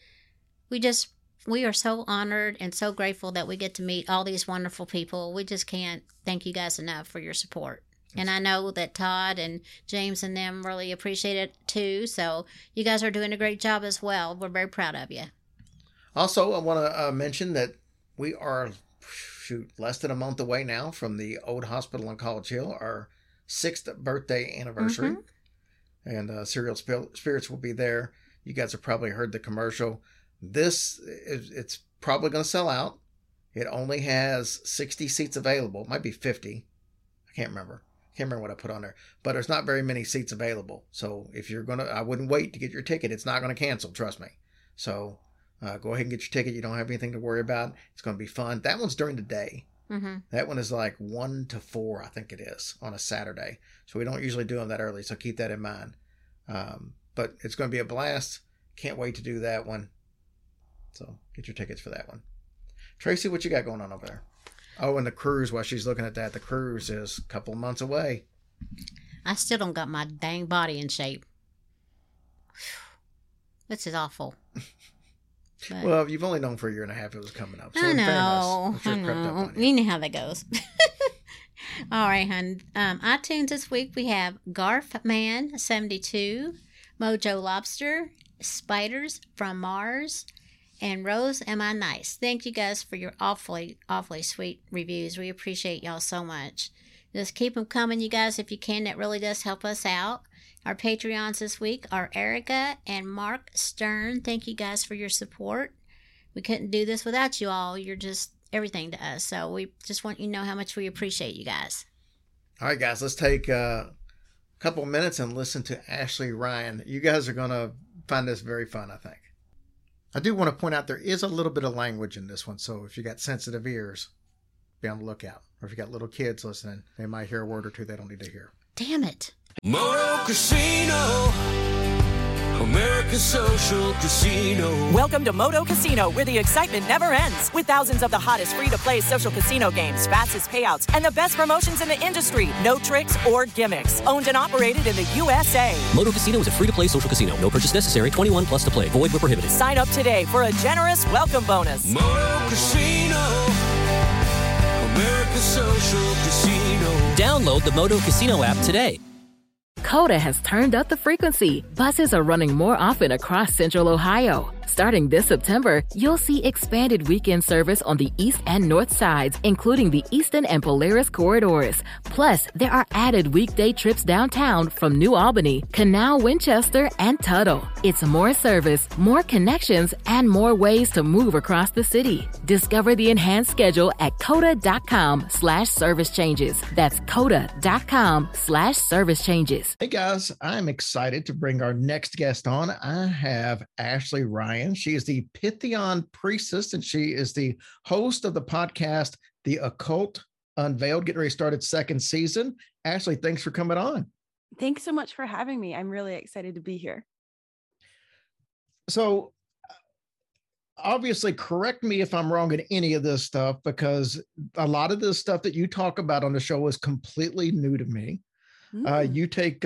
We are so honored and so grateful that we get to meet all these wonderful people. We just can't thank you guys enough for your support. And I know that Todd and James and them really appreciate it too. So you guys are doing a great job as well. We're very proud of you. Also, I want to mention that we are, less than a month away now from the old hospital on College Hill, our 6th birthday anniversary. Mm-hmm. And Serial Spirits will be there. You guys have probably heard the commercial. It's probably going to sell out. It only has 60 seats available. It might be 50. I can't remember. What I put on there. But there's not very many seats available. So if you're I wouldn't wait to get your ticket. It's not going to cancel, trust me. So go ahead and get your ticket. You don't have anything to worry about. It's going to be fun. That one's during the day. Mm-hmm. That one is like 1 to 4, I think it is, on a Saturday. So we don't usually do them that early. So keep that in mind. But it's going to be a blast. Can't wait to do that one. So get your tickets for that one. Tracy, what you got going on over there? Oh, and the cruise, while she's looking at that, the cruise is a couple of months away. I still don't got my dang body in shape. This is awful. But Well, you've only known for a year and a half it was coming up. So I in know. fairness, I'm sure I it crept up know. on you. You know how that goes. All right, hon. iTunes this week we have Garfman72, Mojo Lobster, Spiders from Mars, and Rose Am I Nice. Thank you guys for your awfully sweet reviews. We appreciate y'all so much. Just keep them coming, you guys, if you can. That really does help us out. Our Patreons this week are Erica and Mark Stern. Thank you guys for your support. We couldn't do this without you all. You're just everything to us. So we just want you to know how much we appreciate you guys. All right, guys, let's take a couple minutes and listen to Ashley Ryan. You guys are going to find this very fun, I think. I do want to point out there is a little bit of language in this one, so if you got sensitive ears, be on the lookout. Or if you got little kids listening, they might hear a word or two they don't need to hear. Damn it. Moto Casino, America's social casino. Welcome to Moto Casino, where the excitement never ends. With thousands of the hottest free-to-play social casino games, fastest payouts, and the best promotions in the industry. No tricks or gimmicks. Owned and operated in the USA. Moto Casino is a free-to-play social casino. No purchase necessary. 21 plus to play. Void where prohibited. Sign up today for a generous welcome bonus. Moto Casino, America's social casino. Download the Moto Casino app today. Coda has turned up the frequency. Buses are running more often across Central Ohio. Starting this September, you'll see expanded weekend service on the east and north sides, including the Eastern and Polaris corridors. Plus, there are added weekday trips downtown from New Albany, Canal, Winchester, and Tuttle. It's more service, more connections, and more ways to move across the city. Discover the enhanced schedule at coda.com/service changes. That's coda.com/service changes. Hey guys, I'm excited to bring our next guest on. I have Ashley Ryan. She is the Pythian priestess, and she is the host of the podcast, The Occult Unveiled, getting ready to start its second season. Ashley, thanks for coming on. Thanks so much for having me. I'm really excited to be here. So, obviously, correct me if I'm wrong in any of this stuff, because a lot of this stuff that you talk about on the show is completely new to me. You take,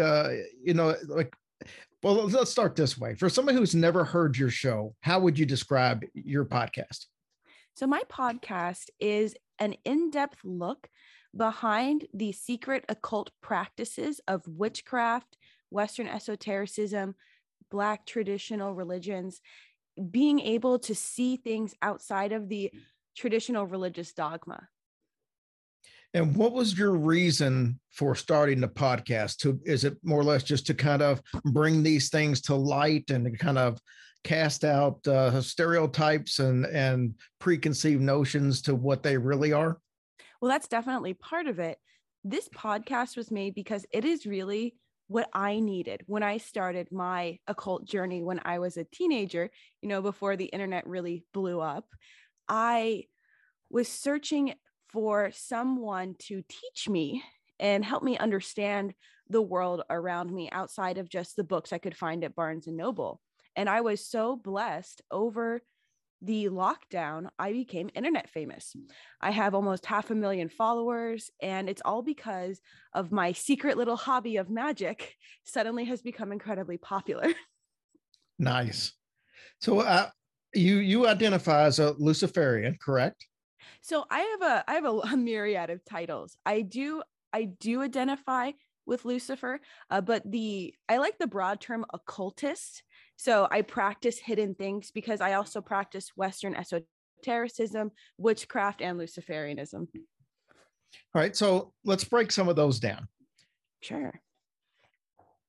well, let's start this way. For somebody who's never heard your show, how would you describe your podcast? So my podcast is an in-depth look behind the secret occult practices of witchcraft, Western esotericism, Black traditional religions, being able to see things outside of the traditional religious dogma. And what was your reason for starting the podcast? Is it more or less just to kind of bring these things to light and to kind of cast out stereotypes and preconceived notions to what they really are? Well, that's definitely part of it. This podcast was made because it is really what I needed when I started my occult journey when I was a teenager, before the internet really blew up. I was searching for someone to teach me and help me understand the world around me outside of just the books I could find at Barnes and Noble. And I was so blessed. Over the lockdown, I became internet famous. I have almost 500,000 followers, and it's all because of my secret little hobby of magic suddenly has become incredibly popular. Nice. So you identify as a Luciferian, correct? So I have a myriad of titles. I do identify with Lucifer, but I like the broad term occultist. So I practice hidden things because I also practice Western esotericism, witchcraft, and Luciferianism. All right, so let's break some of those down. Sure.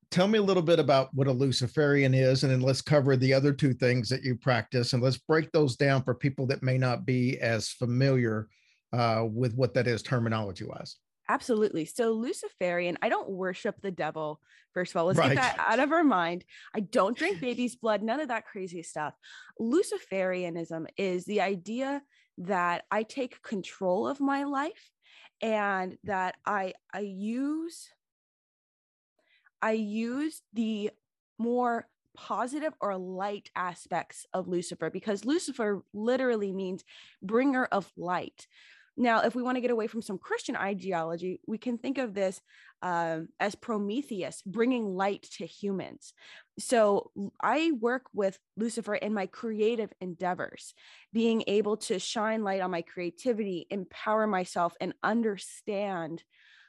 tell me a little bit about what a Luciferian is, and then let's cover the other two things that you practice, and let's break those down for people that may not be as familiar with what that is terminology-wise. Absolutely. So Luciferian, I don't worship the devil. First of all, let's Right. get that out of our mind. I don't drink baby's blood, none of that crazy stuff. Luciferianism is the idea that I take control of my life and that I use the more positive or light aspects of Lucifer, because Lucifer literally means bringer of light. Now, if we want to get away from some Christian ideology, we can think of this as Prometheus, bringing light to humans. So I work with Lucifer in my creative endeavors, being able to shine light on my creativity, empower myself, and understand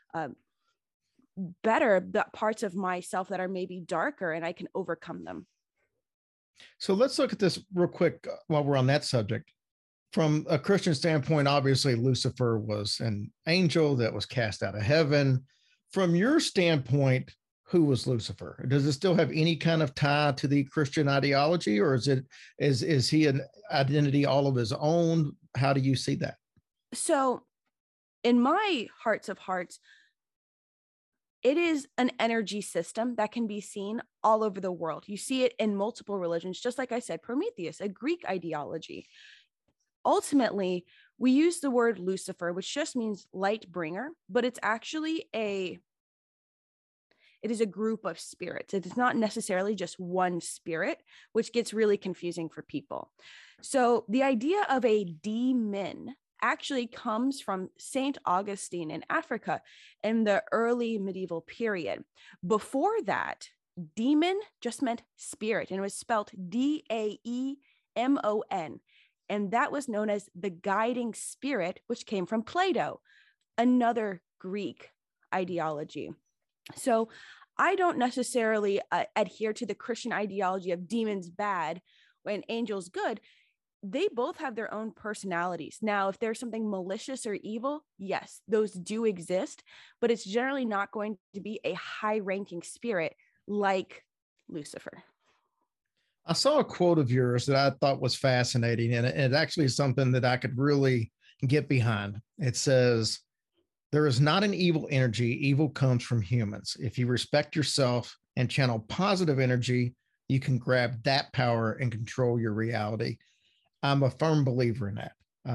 better the parts of myself that are maybe darker, and I can overcome them. So let's look at this real quick while we're on that subject. From a Christian standpoint, obviously Lucifer was an angel that was cast out of heaven. From your standpoint, who was Lucifer? Does it still have any kind of tie to the Christian ideology, or is he an identity all of his own? How do you see that? So in my hearts of hearts, it is an energy system that can be seen all over the world. You see it in multiple religions, just like I said, Prometheus, a Greek ideology. Ultimately, we use the word Lucifer, which just means light bringer, but it's actually it is a group of spirits. It is not necessarily just one spirit, which gets really confusing for people. So the idea of a demon actually comes from Saint Augustine in Africa in the early medieval period. Before that, demon just meant spirit, and it was spelled Daemon. And that was known as the guiding spirit, which came from Plato, another Greek ideology. So I don't necessarily adhere to the Christian ideology of demons bad and angels good. They both have their own personalities. Now, if there's something malicious or evil, yes, those do exist, but it's generally not going to be a high-ranking spirit like Lucifer. I saw a quote of yours that I thought was fascinating, and it actually is something that I could really get behind. It says, "There is not an evil energy. Evil comes from humans. If you respect yourself and channel positive energy, you can grab that power and control your reality." I'm a firm believer in that.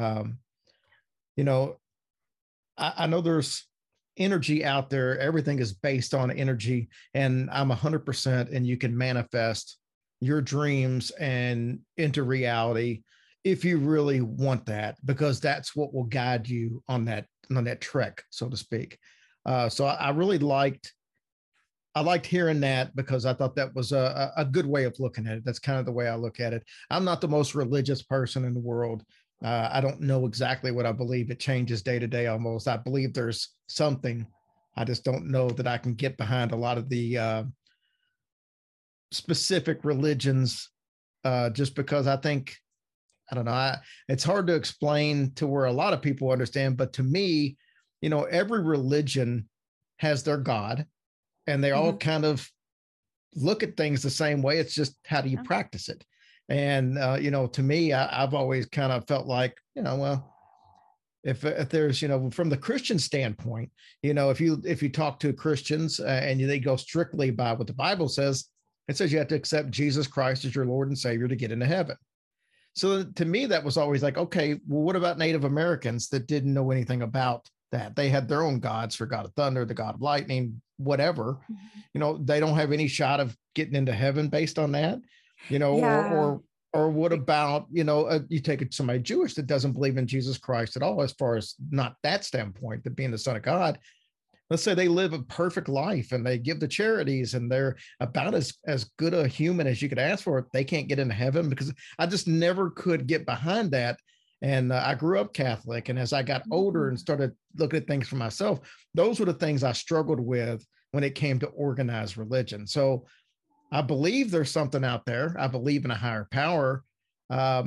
I know there's energy out there. Everything is based on energy, and I'm 100%, and you can manifest your dreams and into reality if you really want that, because that's what will guide you on that trek, so to speak. So I really liked hearing that, because I thought that was a good way of looking at it. That's kind of the way I look at it. I'm not the most religious person in the world. I don't know exactly what I believe. It changes day to day almost. I believe there's something. I just don't know that I can get behind a lot of the specific religions, just because I don't know. It's hard to explain to where a lot of people understand, but to me, every religion has their God, and they all kind of look at things the same way. It's just, how do you practice it? And, to me, I've always kind of felt like, well, if there's, from the Christian standpoint, if you talk to Christians and they go strictly by what the Bible says, it says you have to accept Jesus Christ as your Lord and Savior to get into heaven. So to me, that was always like, okay, well, what about Native Americans that didn't know anything about that? They had their own gods, for God of thunder, the God of lightning, whatever. They don't have any shot of getting into heaven based on that, or what about, you take somebody Jewish that doesn't believe in Jesus Christ at all, as far as not that standpoint, that being the Son of God. Let's say they live a perfect life and they give the charities and they're about as good a human as you could ask for. They can't get into heaven, because I just never could get behind that. And I grew up Catholic. And as I got older and started looking at things for myself, those were the things I struggled with when it came to organized religion. So I believe there's something out there. I believe in a higher power.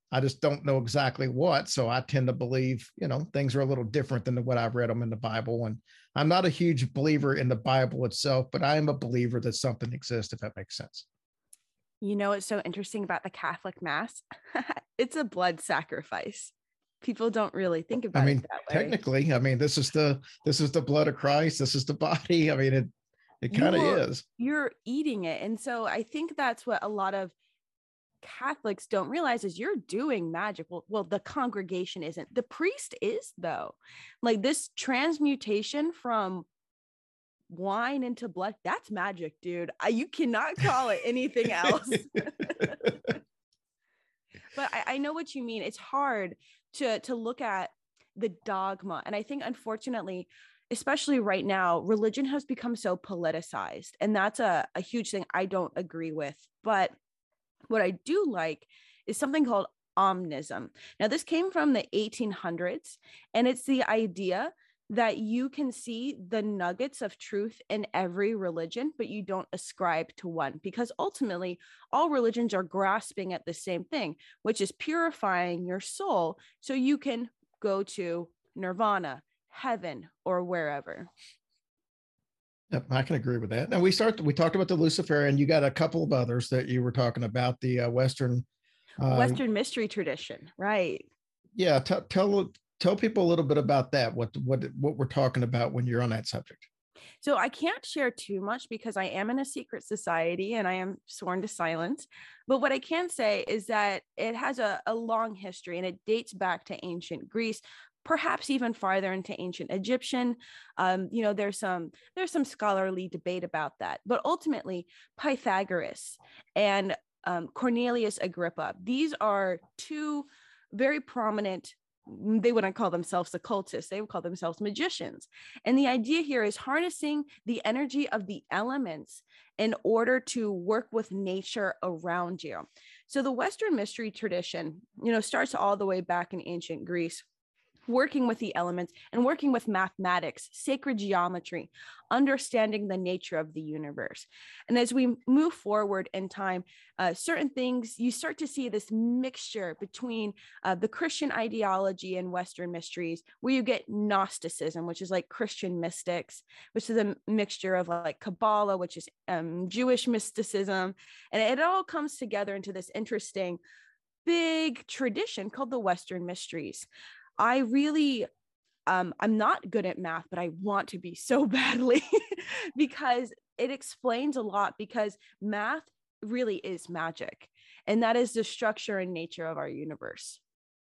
I just don't know exactly what. So I tend to believe, things are a little different than what I've read them in the Bible. And I'm not a huge believer in the Bible itself, but I am a believer that something exists, if that makes sense. You know what's so interesting about the Catholic Mass? It's a blood sacrifice. People don't really think about it that way. Technically, this is the blood of Christ. This is the body. It kind of is. You're eating it. And so I think that's what a lot of Catholics don't realize is you're doing magic. Well, the congregation isn't. The priest is, though. Like this transmutation from wine into blood, that's magic, dude. You cannot call it anything else. But I know what you mean. It's hard to look at the dogma. And I think, unfortunately, especially right now, religion has become so politicized. And that's a huge thing I don't agree with. But what I do like is something called omnism. Now, this came from the 1800s, and it's the idea that you can see the nuggets of truth in every religion, but you don't ascribe to one, because ultimately all religions are grasping at the same thing, which is purifying your soul so you can go to nirvana, heaven, or wherever. Yep, I can agree with that. Now we talked about the Luciferian. You got a couple of others that you were talking about, the Western mystery tradition, right? Yeah, tell people a little bit about that. What we're talking about when you're on that subject. So I can't share too much because I am in a secret society and I am sworn to silence. But what I can say is that it has a long history, and it dates back to ancient Greece, perhaps even farther into ancient Egyptian. There's some scholarly debate about that. But ultimately, Pythagoras and Cornelius Agrippa, these are two very prominent, they wouldn't call themselves occultists, they would call themselves magicians. And the idea here is harnessing the energy of the elements in order to work with nature around you. So the Western mystery tradition, starts all the way back in ancient Greece, working with the elements and working with mathematics, sacred geometry, understanding the nature of the universe. And as we move forward in time, certain things, you start to see this mixture between the Christian ideology and Western mysteries, where you get Gnosticism, which is like Christian mystics, which is a mixture of like Kabbalah, which is Jewish mysticism. And it all comes together into this interesting big tradition called the Western mysteries. I really, I'm not good at math, but I want to be so badly because it explains a lot, because math really is magic. And that is the structure and nature of our universe.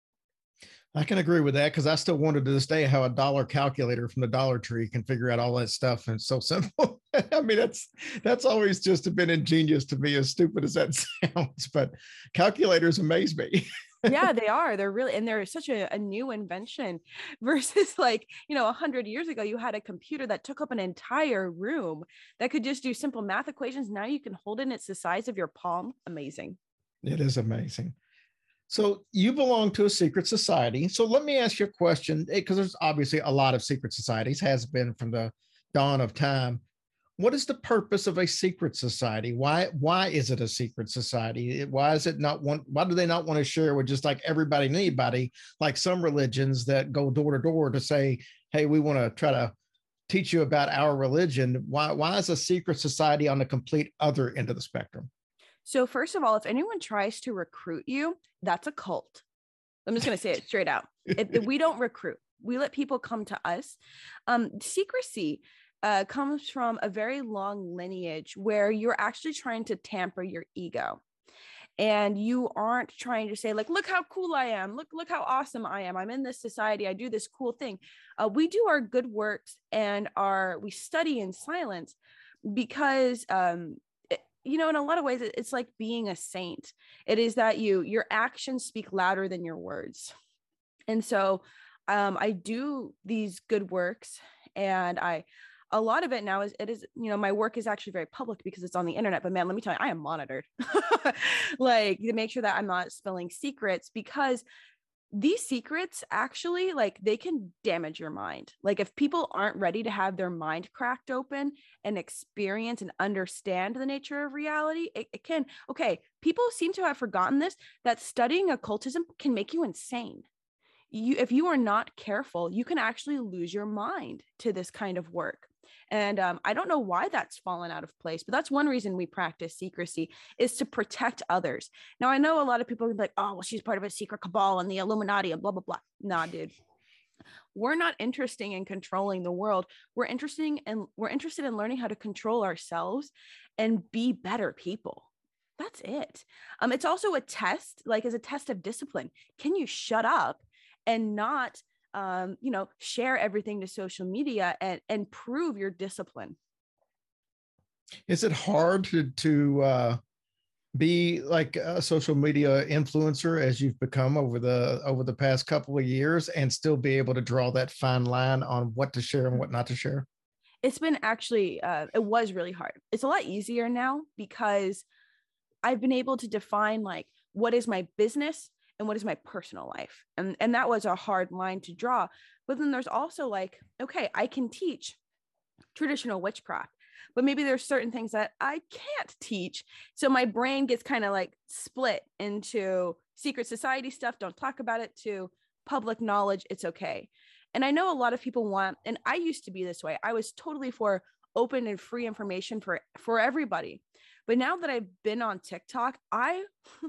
I can agree with that, because I still wonder to this day how a dollar calculator from the Dollar Tree can figure out all that stuff. And it's so simple. That's always just been ingenious to me, as stupid as that sounds. But calculators amaze me. Yeah, they are. They're really, and they're such a new invention versus 100 years ago, you had a computer that took up an entire room that could just do simple math equations. Now you can hold it, it's the size of your palm. Amazing. It is amazing. So you belong to a secret society. So let me ask you a question, because there's obviously a lot of secret societies, has been from the dawn of time. What is the purpose of a secret society? Why is it a secret society? Why do they not want to share with just like everybody and anybody, like some religions that go door to door to say, hey, we want to try to teach you about our religion? Why is a secret society on the complete other end of the spectrum? So first of all, if anyone tries to recruit you, that's a cult. I'm just going to say it straight out. We don't recruit. We let people come to us. Secrecy comes from a very long lineage where you're actually trying to tamper your ego. And you aren't trying to say, like, look how cool I am. Look how awesome I am. I'm in this society. I do this cool thing. We do our good works and we study in silence because, in a lot of ways, it's like being a saint. It is that your actions speak louder than your words. And so I do these good works, and a lot of it now my work is actually very public because it's on the internet, but man, let me tell you, I am monitored like to make sure that I'm not spilling secrets, because these secrets actually, like, they can damage your mind. Like, if people aren't ready to have their mind cracked open and experience and understand the nature of reality, it can. Okay, people seem to have forgotten this, that studying occultism can make you insane. If you are not careful, you can actually lose your mind to this kind of work. And I don't know why that's fallen out of place, but that's one reason we practice secrecy, is to protect others. Now, I know a lot of people are like, oh, well, she's part of a secret cabal and the Illuminati and blah, blah, blah. Nah, dude. We're not interested in controlling the world. We're interested in learning how to control ourselves and be better people. That's it. It's also a test, like as a test of discipline. Can you shut up and not share everything to social media and prove your discipline? Is it hard to be like a social media influencer as you've become over the past couple of years, and still be able to draw that fine line on what to share and what not to share? It's been actually, it was really hard. It's a lot easier now because I've been able to define like what is my business and what is my personal life. And that was a hard line to draw. But then there's also like, okay, I can teach traditional witchcraft, but maybe there's certain things that I can't teach. So my brain gets kind of like split into secret society stuff, don't talk about it, to public knowledge, it's okay. And I know a lot of people want, and I used to be this way, I was totally for open and free information for everybody. But now that I've been on TikTok, I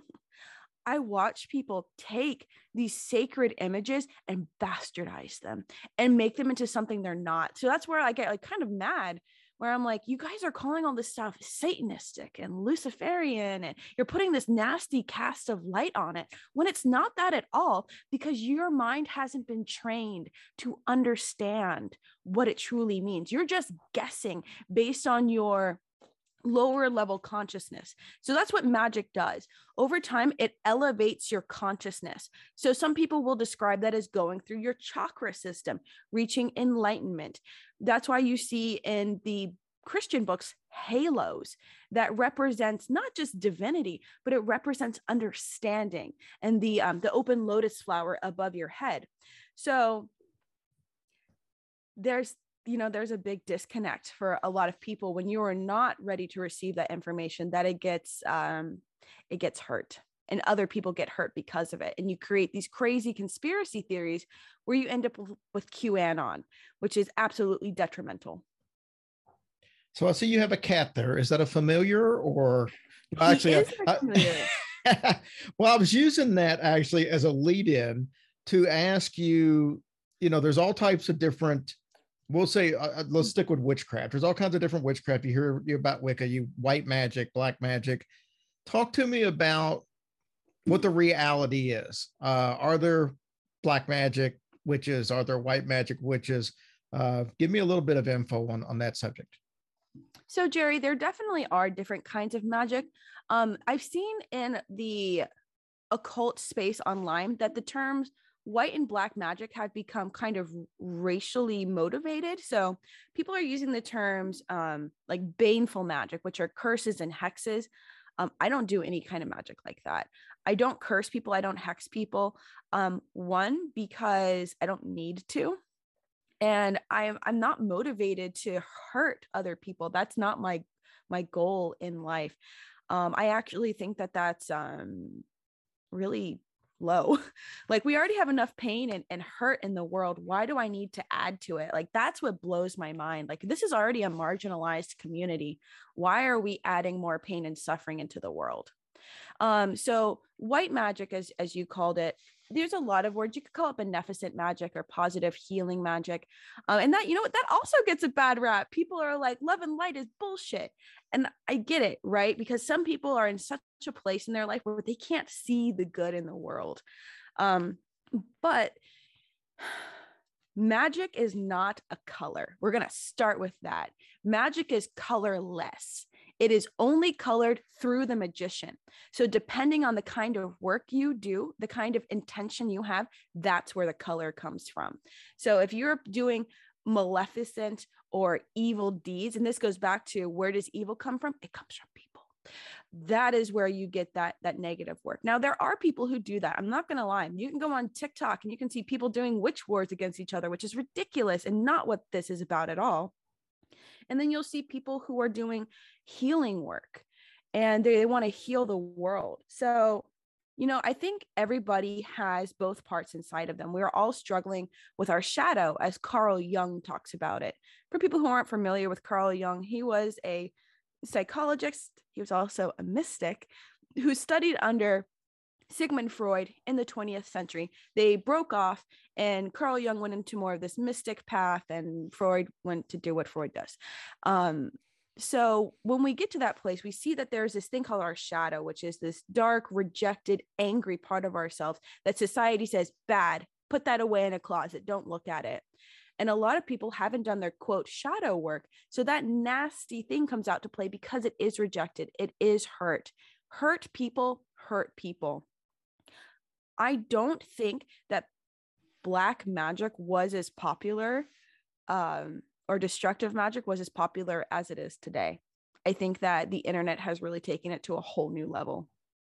watch people take these sacred images and bastardize them and make them into something they're not. So that's where I get like kind of mad, where I'm like, you guys are calling all this stuff Satanistic and Luciferian, and you're putting this nasty cast of light on it when it's not that at all, because your mind hasn't been trained to understand what it truly means. You're just guessing based on your lower level consciousness. So that's what magic does. Over time, it elevates your consciousness. So some people will describe that as going through your chakra system, reaching enlightenment. That's why you see in the Christian books halos that represents not just divinity, but it represents understanding, and the open lotus flower above your head. So there's a big disconnect for a lot of people when you are not ready to receive that information, that it gets hurt, and other people get hurt because of it. And you create these crazy conspiracy theories where you end up with QAnon, which is absolutely detrimental. So I see you have a cat there. Is that a familiar, or Actually, well, I was using that actually as a lead in to ask you, there's all types of different, we'll say, let's stick with witchcraft. There's all kinds of different witchcraft. You hear about Wicca, white magic, black magic. Talk to me about what the reality is. Are there black magic witches? Are there white magic witches? Give me a little bit of info on that subject. So, Jerry, there definitely are different kinds of magic. I've seen in the occult space online that the terms white and black magic have become kind of racially motivated. So people are using the terms like baneful magic, which are curses and hexes. I don't do any kind of magic like that. I don't curse people. I don't hex people. One, because I don't need to. And I'm not motivated to hurt other people. That's not my goal in life. I actually think that that's really low. Like, we already have enough pain and hurt in the world. Why do I need to add to it? Like, that's what blows my mind. Like, this is already a marginalized community. Why are we adding more pain and suffering into the world? So white magic, as you called it, there's a lot of words. You could call it beneficent magic or positive healing magic. And that, that also gets a bad rap. People are like, love and light is bullshit. And I get it, right? Because some people are in such a place in their life where they can't see the good in the world. But magic is not a color. We're going to start with that. Magic is colorless. It is only colored through the magician. So depending on the kind of work you do, the kind of intention you have, that's where the color comes from. So if you're doing maleficent or evil deeds, and this goes back to, where does evil come from? It comes from people. that is where you get that negative work. Now, there are people who do that. I'm not going to lie. You can go on TikTok and you can see people doing witch wars against each other, which is ridiculous and not what this is about at all. And then you'll see people who are doing healing work and they want to heal the world. So, I think everybody has both parts inside of them. We're all struggling with our shadow, as Carl Jung talks about it. For people who aren't familiar with Carl Jung, he was a psychologist. He was also a mystic who studied under Sigmund Freud in the 20th century. They broke off and Carl Jung went into more of this mystic path and Freud went to do what Freud does. So when we get to that place, we see that there's this thing called our shadow, which is this dark, rejected, angry part of ourselves that society says, bad, put that away in a closet, don't look at it. And a lot of people haven't done their quote shadow work. So that nasty thing comes out to play because it is rejected. It is hurt. Hurt people hurt people. I don't think that black magic was as popular, or destructive magic was as popular as it is today. I think that the internet has really taken it to a whole new level.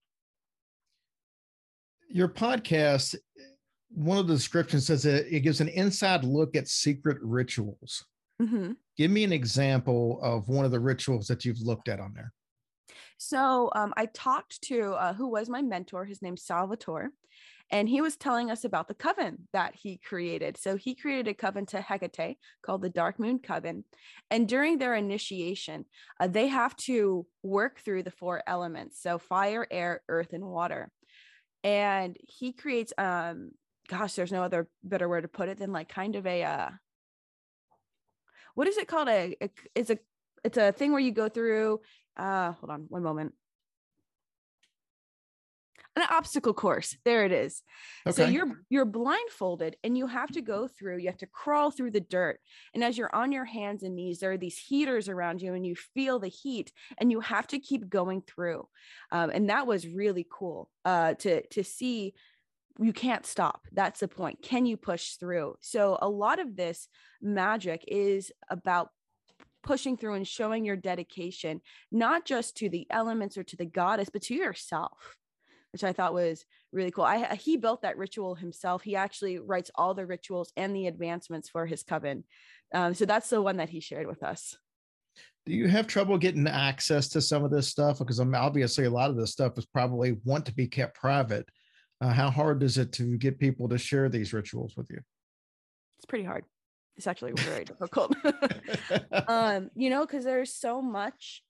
Your podcast, one of the descriptions says that it gives an inside look at secret rituals. Mm-hmm. Give me an example of one of the rituals that you've looked at on there. So I talked to who was my mentor. His name's Salvatore. And he was telling us about the coven that he created. So he created a coven to Hecate called the Dark Moon Coven. And during their initiation, they have to work through the 4 elements. So fire, air, earth, and water. And he creates, there's no other better word to put it than like kind of a, what is it called? It's a thing where you go through, hold on one moment. An obstacle course. There it is. Okay. So you're blindfolded and you have to go through, you have to crawl through the dirt. And as you're on your hands and knees, there are these heaters around you and you feel the heat and you have to keep going through. And that was really cool to see. You can't stop. That's the point. Can you push through? So a lot of this magic is about pushing through and showing your dedication, not just to the elements or to the goddess, but to yourself, which I thought was really cool. He built that ritual himself. He actually writes all the rituals and the advancements for his coven. So that's the one that he shared with us. Do you have trouble getting access to some of this stuff? Because obviously a lot of this stuff is probably want to be kept private. How hard is it to get people to share these rituals with you? It's pretty hard. It's actually very difficult. Because there's so much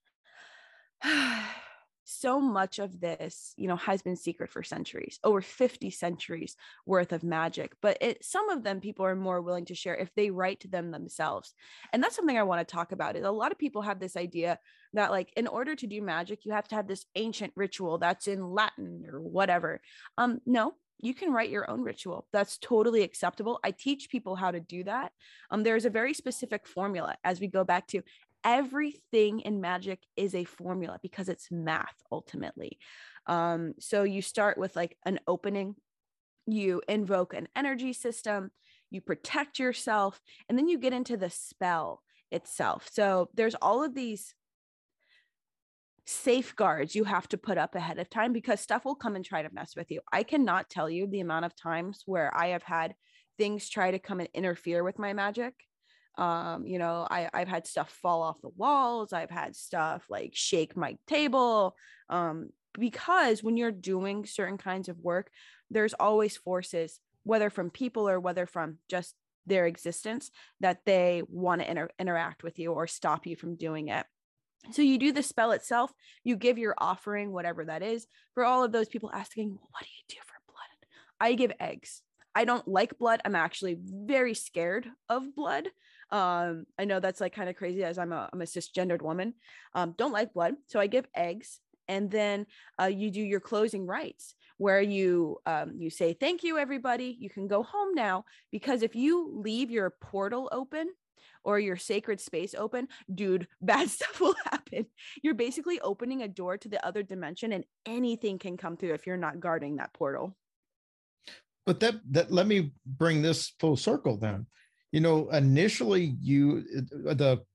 of this, has been secret for centuries, over 50 centuries worth of magic. But some of them people are more willing to share if they write to them themselves. And that's something I want to talk about. Is a lot of people have this idea that like, in order to do magic, you have to have this ancient ritual that's in Latin or whatever. No. You can write your own ritual. That's totally acceptable. I teach people how to do that. There's a very specific formula as we go back to everything in magic is a formula because it's math ultimately. So you start with like an opening, you invoke an energy system, you protect yourself, and then you get into the spell itself. So there's all of these safeguards you have to put up ahead of time because stuff will come and try to mess with you. I cannot tell you the amount of times where I have had things try to come and interfere with my magic. I've had stuff fall off the walls. I've had stuff like shake my table. Because when you're doing certain kinds of work, there's always forces, whether from people or whether from just their existence, that they want to interact with you or stop you from doing it. So you do the spell itself, you give your offering, whatever that is. For all of those people asking, well, what do you do for blood? I give eggs. I don't like blood. I'm actually very scared of blood. I know that's like kind of crazy as I'm a cisgendered woman. Don't like blood. So I give eggs. And then you do your closing rites where you say, thank you, everybody. You can go home now. Because if you leave your portal open, or your sacred space open, dude, bad stuff will happen. You're basically opening a door to the other dimension and anything can come through if you're not guarding that portal. But that let me bring this full circle then. Initially the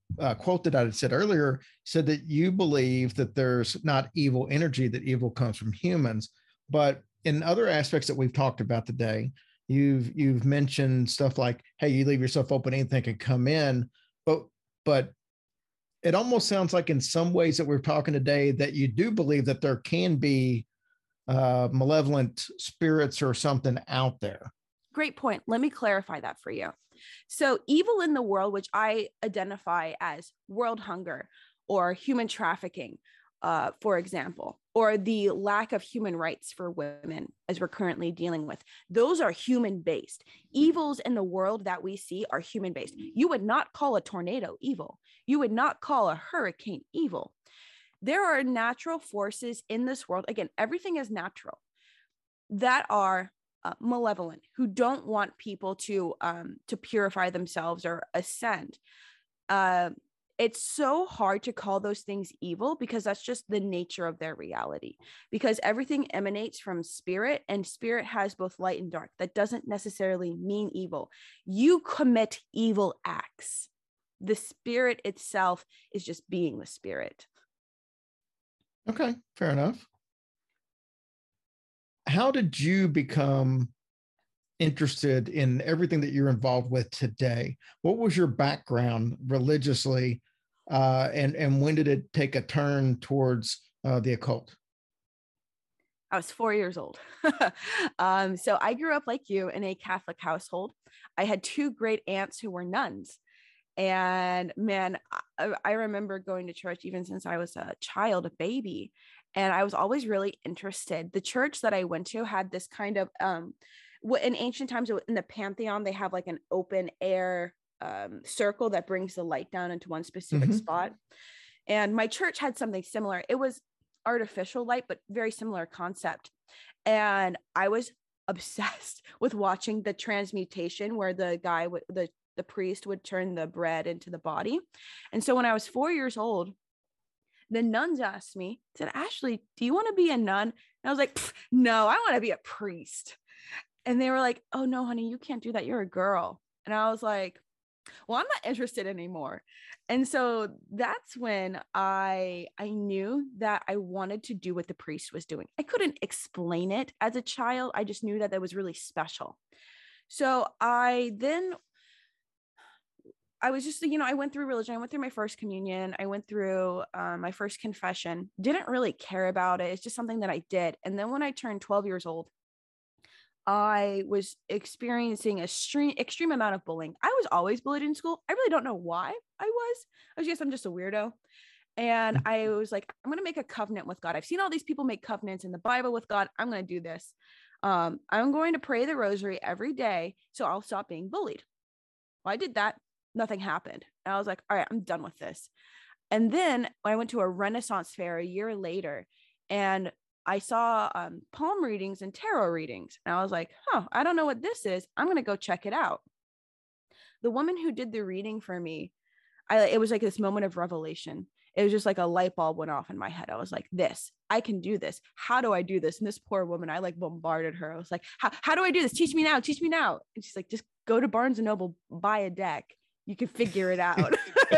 quote that I had said earlier said that you believe that there's not evil energy, that evil comes from humans. But in other aspects that we've talked about today, you've mentioned stuff like, hey, you leave yourself open, anything can come in. But it almost sounds like in some ways that we're talking today that you do believe that there can be malevolent spirits or something out there. Great point. Let me clarify that for you. So evil in the world, which I identify as world hunger or human trafficking, for example, or the lack of human rights for women, as we're currently dealing with, those are human-based. Evils in the world that we see are human-based. You would not call a tornado evil. You would not call a hurricane evil. There are natural forces in this world. Again, everything is natural, that are malevolent, who don't want people to purify themselves or ascend. It's so hard to call those things evil because that's just the nature of their reality, because everything emanates from spirit, and spirit has both light and dark. That doesn't necessarily mean evil. You commit evil acts. The spirit itself is just being the spirit. Okay, fair enough. How did you become interested in everything that you're involved with today? What was your background religiously, and when did it take a turn towards the occult? I was 4 years old. So I grew up like you in a Catholic household. I had two great aunts who were nuns. And man, I remember going to church even since I was a child, a baby. And I was always really interested. The church that I went to had this kind of, in ancient times in the Pantheon, they have like an open air circle that brings the light down into one specific spot. And my church had something similar. It was artificial light, but very similar concept. And I was obsessed with watching the transmutation where the guy, the priest would turn the bread into the body. And so when I was 4 years old, the nuns asked me, said, Ashley, do you want to be a nun? And I was like, no, I want to be a priest. And they were like, oh no, honey, you can't do that. You're a girl. And I was like, well, I'm not interested anymore. And so that's when I knew that I wanted to do what the priest was doing. I couldn't explain it as a child. I just knew that that was really special. So I was just, I went through religion. I went through my first communion. I went through my first confession. Didn't really care about it. It's just something that I did. And then when I turned 12 years old, I was experiencing extreme amount of bullying. I was always bullied in school. I really don't know why I guess I'm just a weirdo. And I was like, I'm going to make a covenant with God. I've seen all these people make covenants in the Bible with God. I'm going to do this. I'm going to pray the rosary every day, so I'll stop being bullied. Well, I did that. Nothing happened. And I was like, all right, I'm done with this. And then I went to a Renaissance fair a year later, and I saw palm readings and tarot readings. And I was like, I don't know what this is. I'm going to go check it out. The woman who did the reading for me, it was like this moment of revelation. It was just like a light bulb went off in my head. I was like, I can do this. How do I do this? And this poor woman, I like bombarded her. I was like, how do I do this? Teach me now. Teach me now. And she's like, just go to Barnes and Noble, buy a deck. You can figure it out.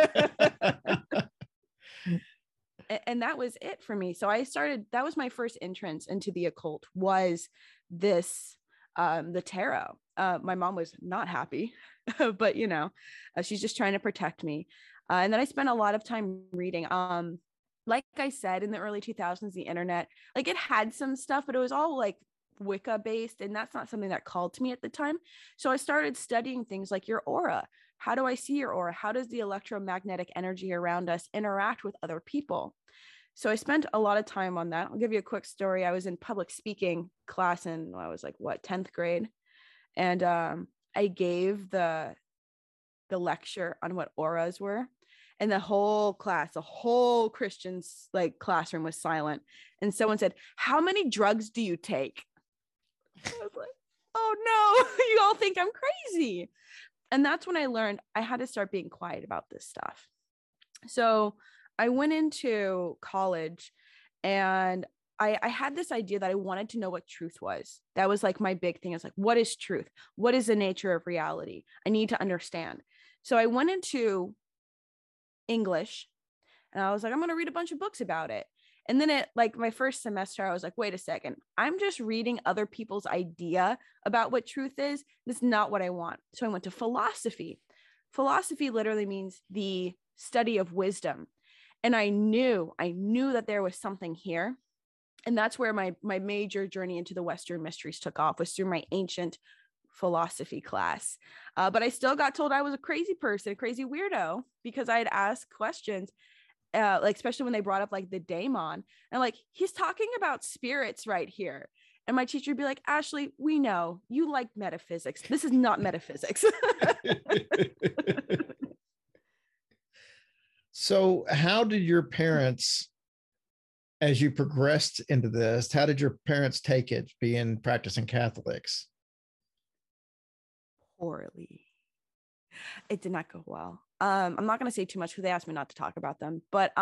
And that was it for me. So that was my first entrance into the occult, was this, the tarot. My mom was not happy, but she's just trying to protect me. And then I spent a lot of time reading. Like I said, in the early 2000s, the internet, like it had some stuff, but it was all like Wicca based. And that's not something that called to me at the time. So I started studying things like your aura. How do I see your aura? How does the electromagnetic energy around us interact with other people? So I spent a lot of time on that. I'll give you a quick story. I was in public speaking class and I was like, 10th grade. And I gave the lecture on what auras were. And the whole class, the whole Christian's like classroom was silent. And someone said, how many drugs do you take? I was like, oh no, you all think I'm crazy. And that's when I learned I had to start being quiet about this stuff. So I went into college and I had this idea that I wanted to know what truth was. That was like my big thing. It's like, what is truth? What is the nature of reality? I need to understand. So I went into English. And I was like, I'm going to read a bunch of books about it. And then like my first semester, I was like, wait a second, I'm just reading other people's idea about what truth is. This is not what I want. So I went to philosophy. Philosophy literally means the study of wisdom. And I knew that there was something here. And that's where my major journey into the Western mysteries took off, was through my ancient philosophy class. But I still got told I was a crazy person, a crazy weirdo, because I had asked questions. Like, especially when they brought up like the daemon, and like, he's talking about spirits right here. And my teacher would be like, Ashley, we know you like metaphysics. This is not metaphysics. So how did your parents, as you progressed into this, how did your parents take it, being practicing Catholics? Poorly. It did not go well. I'm not going to say too much because they asked me not to talk about them, but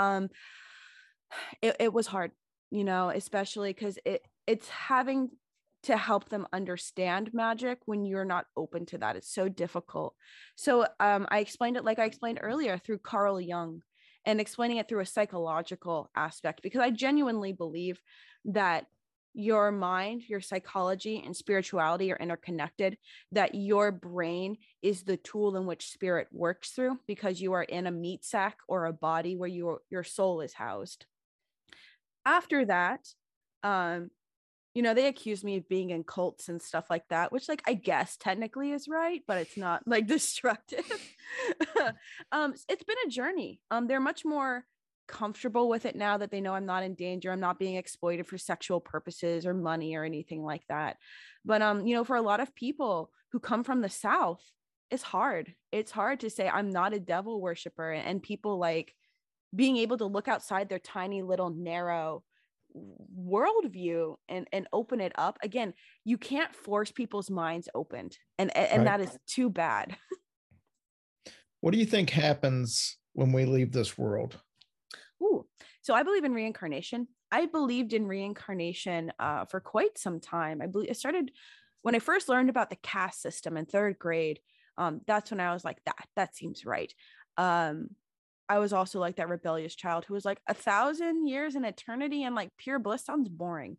it was hard, you know, especially because it's having to help them understand magic when you're not open to that. It's so difficult. So I explained it like I explained earlier through Carl Jung, and explaining it through a psychological aspect, because I genuinely believe that your mind, your psychology, and spirituality are interconnected, that your brain is the tool in which spirit works through, because you are in a meat sack or a body where your soul is housed. After that, you know, they accused me of being in cults and stuff like that, which, like, I guess technically is right, but it's not like destructive. It's been a journey. They're much more comfortable with it now that they know I'm not in danger. I'm not being exploited for sexual purposes or money or anything like that. But, you know, for a lot of people who come from the South, it's hard. It's hard to say I'm not a devil worshiper, and people like being able to look outside their tiny little narrow worldview and open it up. Again, you can't force people's minds opened, and Right. that is too bad. What do you think happens when we leave this world? Ooh, so I believe in reincarnation. I believed in reincarnation for quite some time. I believe it started when I first learned about the caste system in third grade. That's when I was like, that seems right. I was also like that rebellious child who was like 1,000 years in eternity and like pure bliss sounds boring.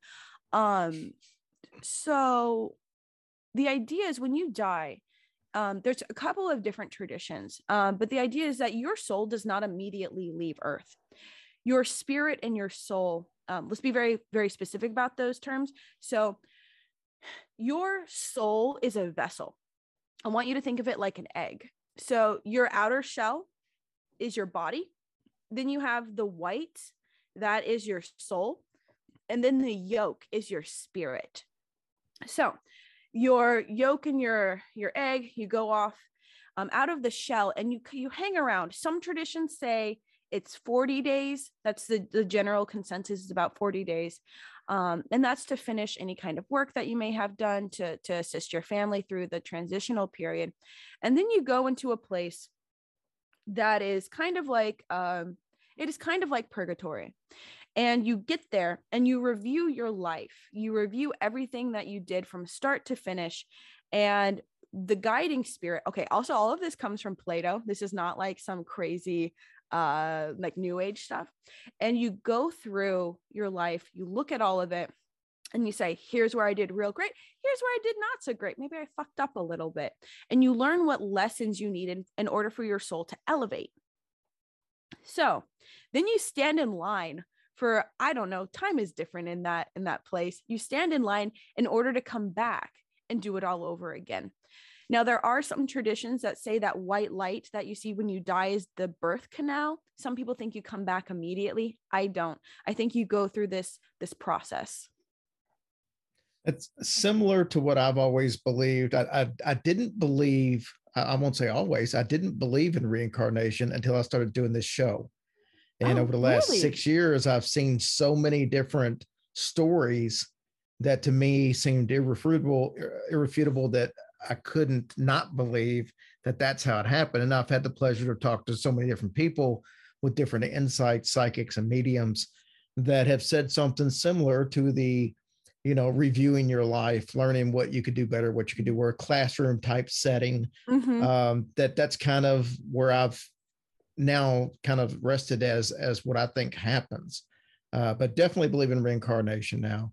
So the idea is when you die, there's a couple of different traditions, but the idea is that your soul does not immediately leave Earth. Your spirit and your soul, let's be very, very specific about those terms. So your soul is a vessel. I want you to think of it like an egg. So your outer shell is your body. Then you have the white, that is your soul. And then the yolk is your spirit. So your yolk and your egg, you go off out of the shell and you hang around. Some traditions say it's 40 days. That's the general consensus is about 40 days. And that's to finish any kind of work that you may have done to assist your family through the transitional period. And then you go into a place that is kind of like, it is kind of like purgatory. And you get there and you review your life. You review everything that you did from start to finish. And the guiding spirit, okay, also all of this comes from Plato. This is not like some crazy like new age stuff. And you go through your life, you look at all of it, and you say, here's where I did real great. Here's where I did not so great. Maybe I fucked up a little bit. And you learn what lessons you needed in order for your soul to elevate. So then you stand in line for, I don't know, time is different in that place. You stand in line in order to come back and do it all over again. Now, there are some traditions that say that white light that you see when you die is the birth canal. Some people think you come back immediately. I don't. I think you go through this process. It's similar to what I've always believed. I didn't believe, I won't say always, I didn't believe in reincarnation until I started doing this show. And over the last 6 years, I've seen so many different stories that to me seemed irrefutable that I couldn't not believe that that's how it happened. And I've had the pleasure to talk to so many different people with different insights, psychics and mediums that have said something similar to the, you know, reviewing your life, learning what you could do better, what you could do, where a classroom type setting, that's kind of where I've now kind of rested as what I think happens. But definitely believe in reincarnation now.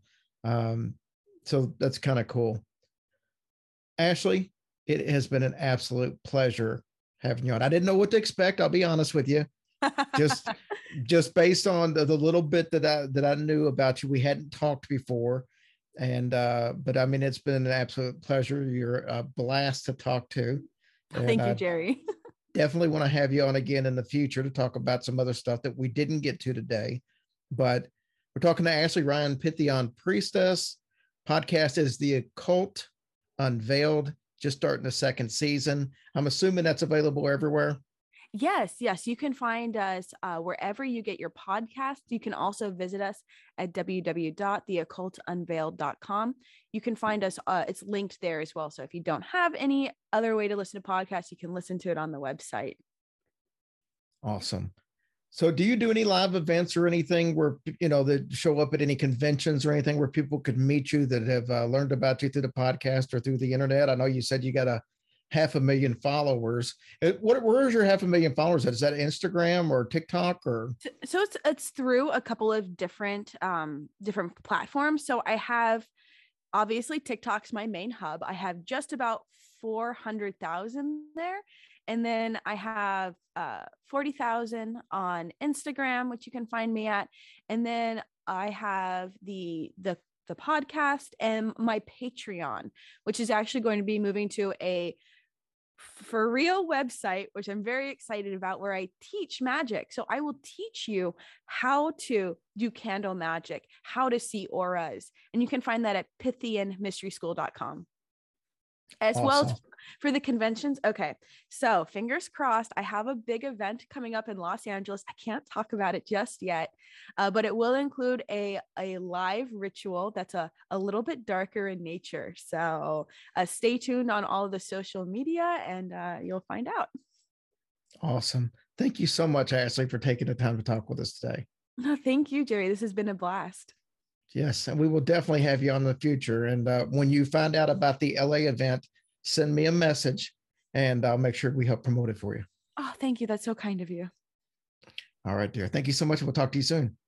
So that's kind of cool. Ashley, it has been an absolute pleasure having you on. I didn't know what to expect. I'll be honest with you. Just based on the little bit that I knew about you. We hadn't talked before. And, but I mean, it's been an absolute pleasure. You're a blast to talk to. And thank you, Jerry. Definitely want to have you on again in the future to talk about some other stuff that we didn't get to today. But we're talking to Ashley Ryan, Pythian Priestess. Podcast is The Occult Unveiled, just starting the second season. I'm assuming that's available everywhere. Yes. You can find us wherever you get your podcast. You can also visit us at www.theoccultunveiled.com. You can find us. It's linked there as well. So if you don't have any other way to listen to podcasts, you can listen to it on the website. Awesome. So do you do any live events or anything where, that show up at any conventions or anything where people could meet you that have learned about you through the podcast or through the internet? I know you said you got 500,000 followers. Where's your 500,000 followers at? Is that Instagram or TikTok or? So it's through a couple of different platforms. So I have, obviously TikTok's my main hub. I have just about 400,000 there. And then I have 40,000 on Instagram, which you can find me at. And then I have the podcast and my Patreon, which is actually going to be moving to a for real website, which I'm very excited about, where I teach magic. So I will teach you how to do candle magic, how to see auras. And you can find that at pythianmysteryschool.com. As awesome. Well as for the conventions. Okay. So fingers crossed. I have a big event coming up in Los Angeles. I can't talk about it just yet, but it will include a live ritual that's a little bit darker in nature. So stay tuned on all of the social media and you'll find out. Awesome. Thank you so much, Ashley, for taking the time to talk with us today. No, thank you, Jerry. This has been a blast. Yes, and we will definitely have you on in the future. And when you find out about the LA event, send me a message and I'll make sure we help promote it for you. Oh, thank you. That's so kind of you. All right, dear. Thank you so much. We'll talk to you soon.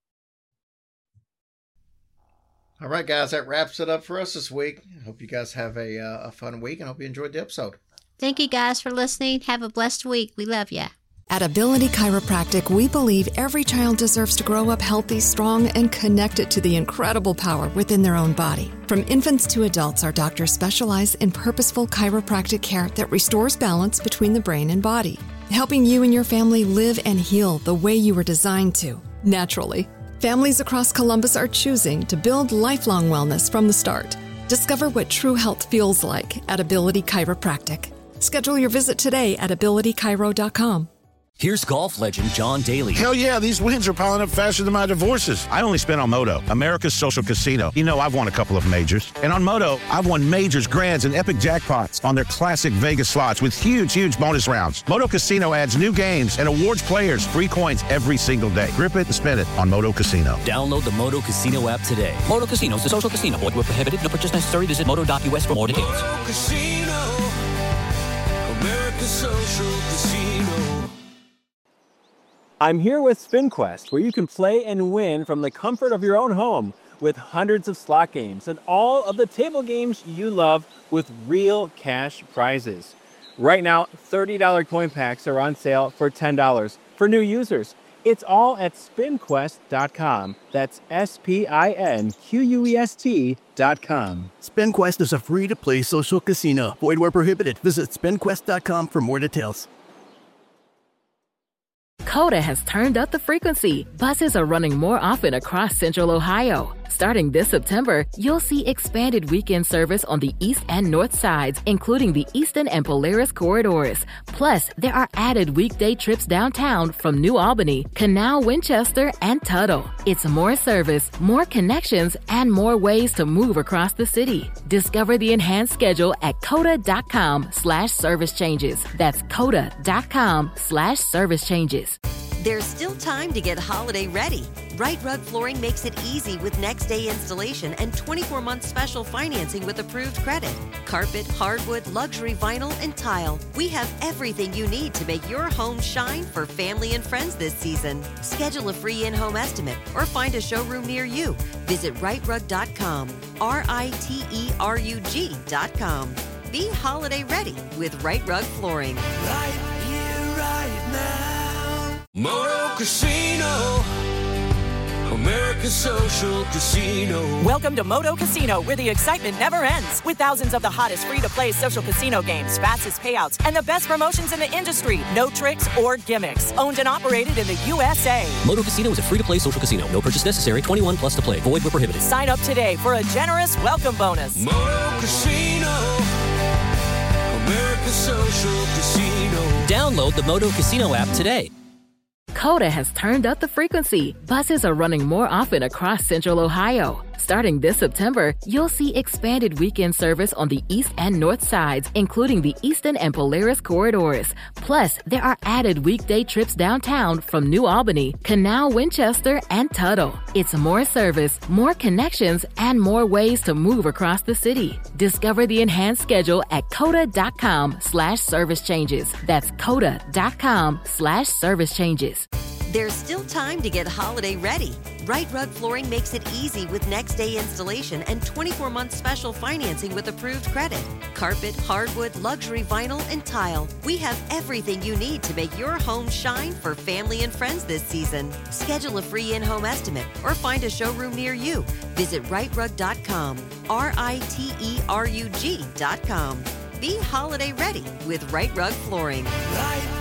All right, guys, that wraps it up for us this week. I hope you guys have a fun week and hope you enjoyed the episode. Thank you guys for listening. Have a blessed week. We love you. At Ability Chiropractic, we believe every child deserves to grow up healthy, strong, and connected to the incredible power within their own body. From infants to adults, our doctors specialize in purposeful chiropractic care that restores balance between the brain and body, helping you and your family live and heal the way you were designed to, naturally. Families across Columbus are choosing to build lifelong wellness from the start. Discover what true health feels like at Ability Chiropractic. Schedule your visit today at abilitychiro.com. Here's golf legend John Daly. Hell yeah, these wins are piling up faster than my divorces. I only spent on Moto, America's social casino. You know, I've won a couple of majors. And on Moto, I've won majors, grands, and epic jackpots on their classic Vegas slots with huge bonus rounds. Moto Casino adds new games and awards players free coins every single day. Grip it and spin it on Moto Casino. Download the Moto Casino app today. Moto Casino is a social casino. Void where prohibited. No purchase necessary. Visit moto.us for more details. Moto Casino, America's social casino. I'm here with SpinQuest, where you can play and win from the comfort of your own home with hundreds of slot games and all of the table games you love with real cash prizes. Right now, $30 coin packs are on sale for $10 for new users. It's all at SpinQuest.com. That's SpinQuest.com. SpinQuest is a free-to-play social casino. Void where prohibited. Visit SpinQuest.com for more details. Coda has turned up the frequency. Buses are running more often across Central Ohio. Starting this September, you'll see expanded weekend service on the east and north sides, including the Eastern and Polaris corridors. Plus, there are added weekday trips downtown from New Albany, Canal, Winchester, and Tuttle. It's more service, more connections, and more ways to move across the city. Discover the enhanced schedule at coda.com/service changes. That's coda.com/service changes. There's still time to get holiday ready. Right Rug Flooring makes it easy with next-day installation and 24-month special financing with approved credit. Carpet, hardwood, luxury vinyl, and tile. We have everything you need to make your home shine for family and friends this season. Schedule a free in-home estimate or find a showroom near you. Visit rightrug.com, RITERUG.com. Be holiday ready with Right Rug Flooring. Right here, right now. Moto Casino, America's Social Casino. Welcome to Moto Casino, where the excitement never ends. With thousands of the hottest free-to-play social casino games, fastest payouts, and the best promotions in the industry. No tricks or gimmicks. Owned and operated in the USA. Moto Casino is a free-to-play social casino. No purchase necessary. 21 plus to play. Void where prohibited. Sign up today for a generous welcome bonus. Moto Casino, America's Social Casino. Download the Moto Casino app today. Coda has turned up the frequency. Buses are running more often across Central Ohio. Starting this September, you'll see expanded weekend service on the east and north sides, including the Eastern and Polaris corridors. Plus, there are added weekday trips downtown from New Albany, Canal, Winchester, and Tuttle. It's more service, more connections, and more ways to move across the city. Discover the enhanced schedule at coda.com/service changes. That's coda.com/service changes. There's still time to get holiday ready. Right Rug Flooring makes it easy with next-day installation and 24-month special financing with approved credit. Carpet, hardwood, luxury vinyl, and tile. We have everything you need to make your home shine for family and friends this season. Schedule a free in-home estimate or find a showroom near you. Visit rightrug.com, RITERUG.com. Be holiday ready with Right Rug Flooring. Right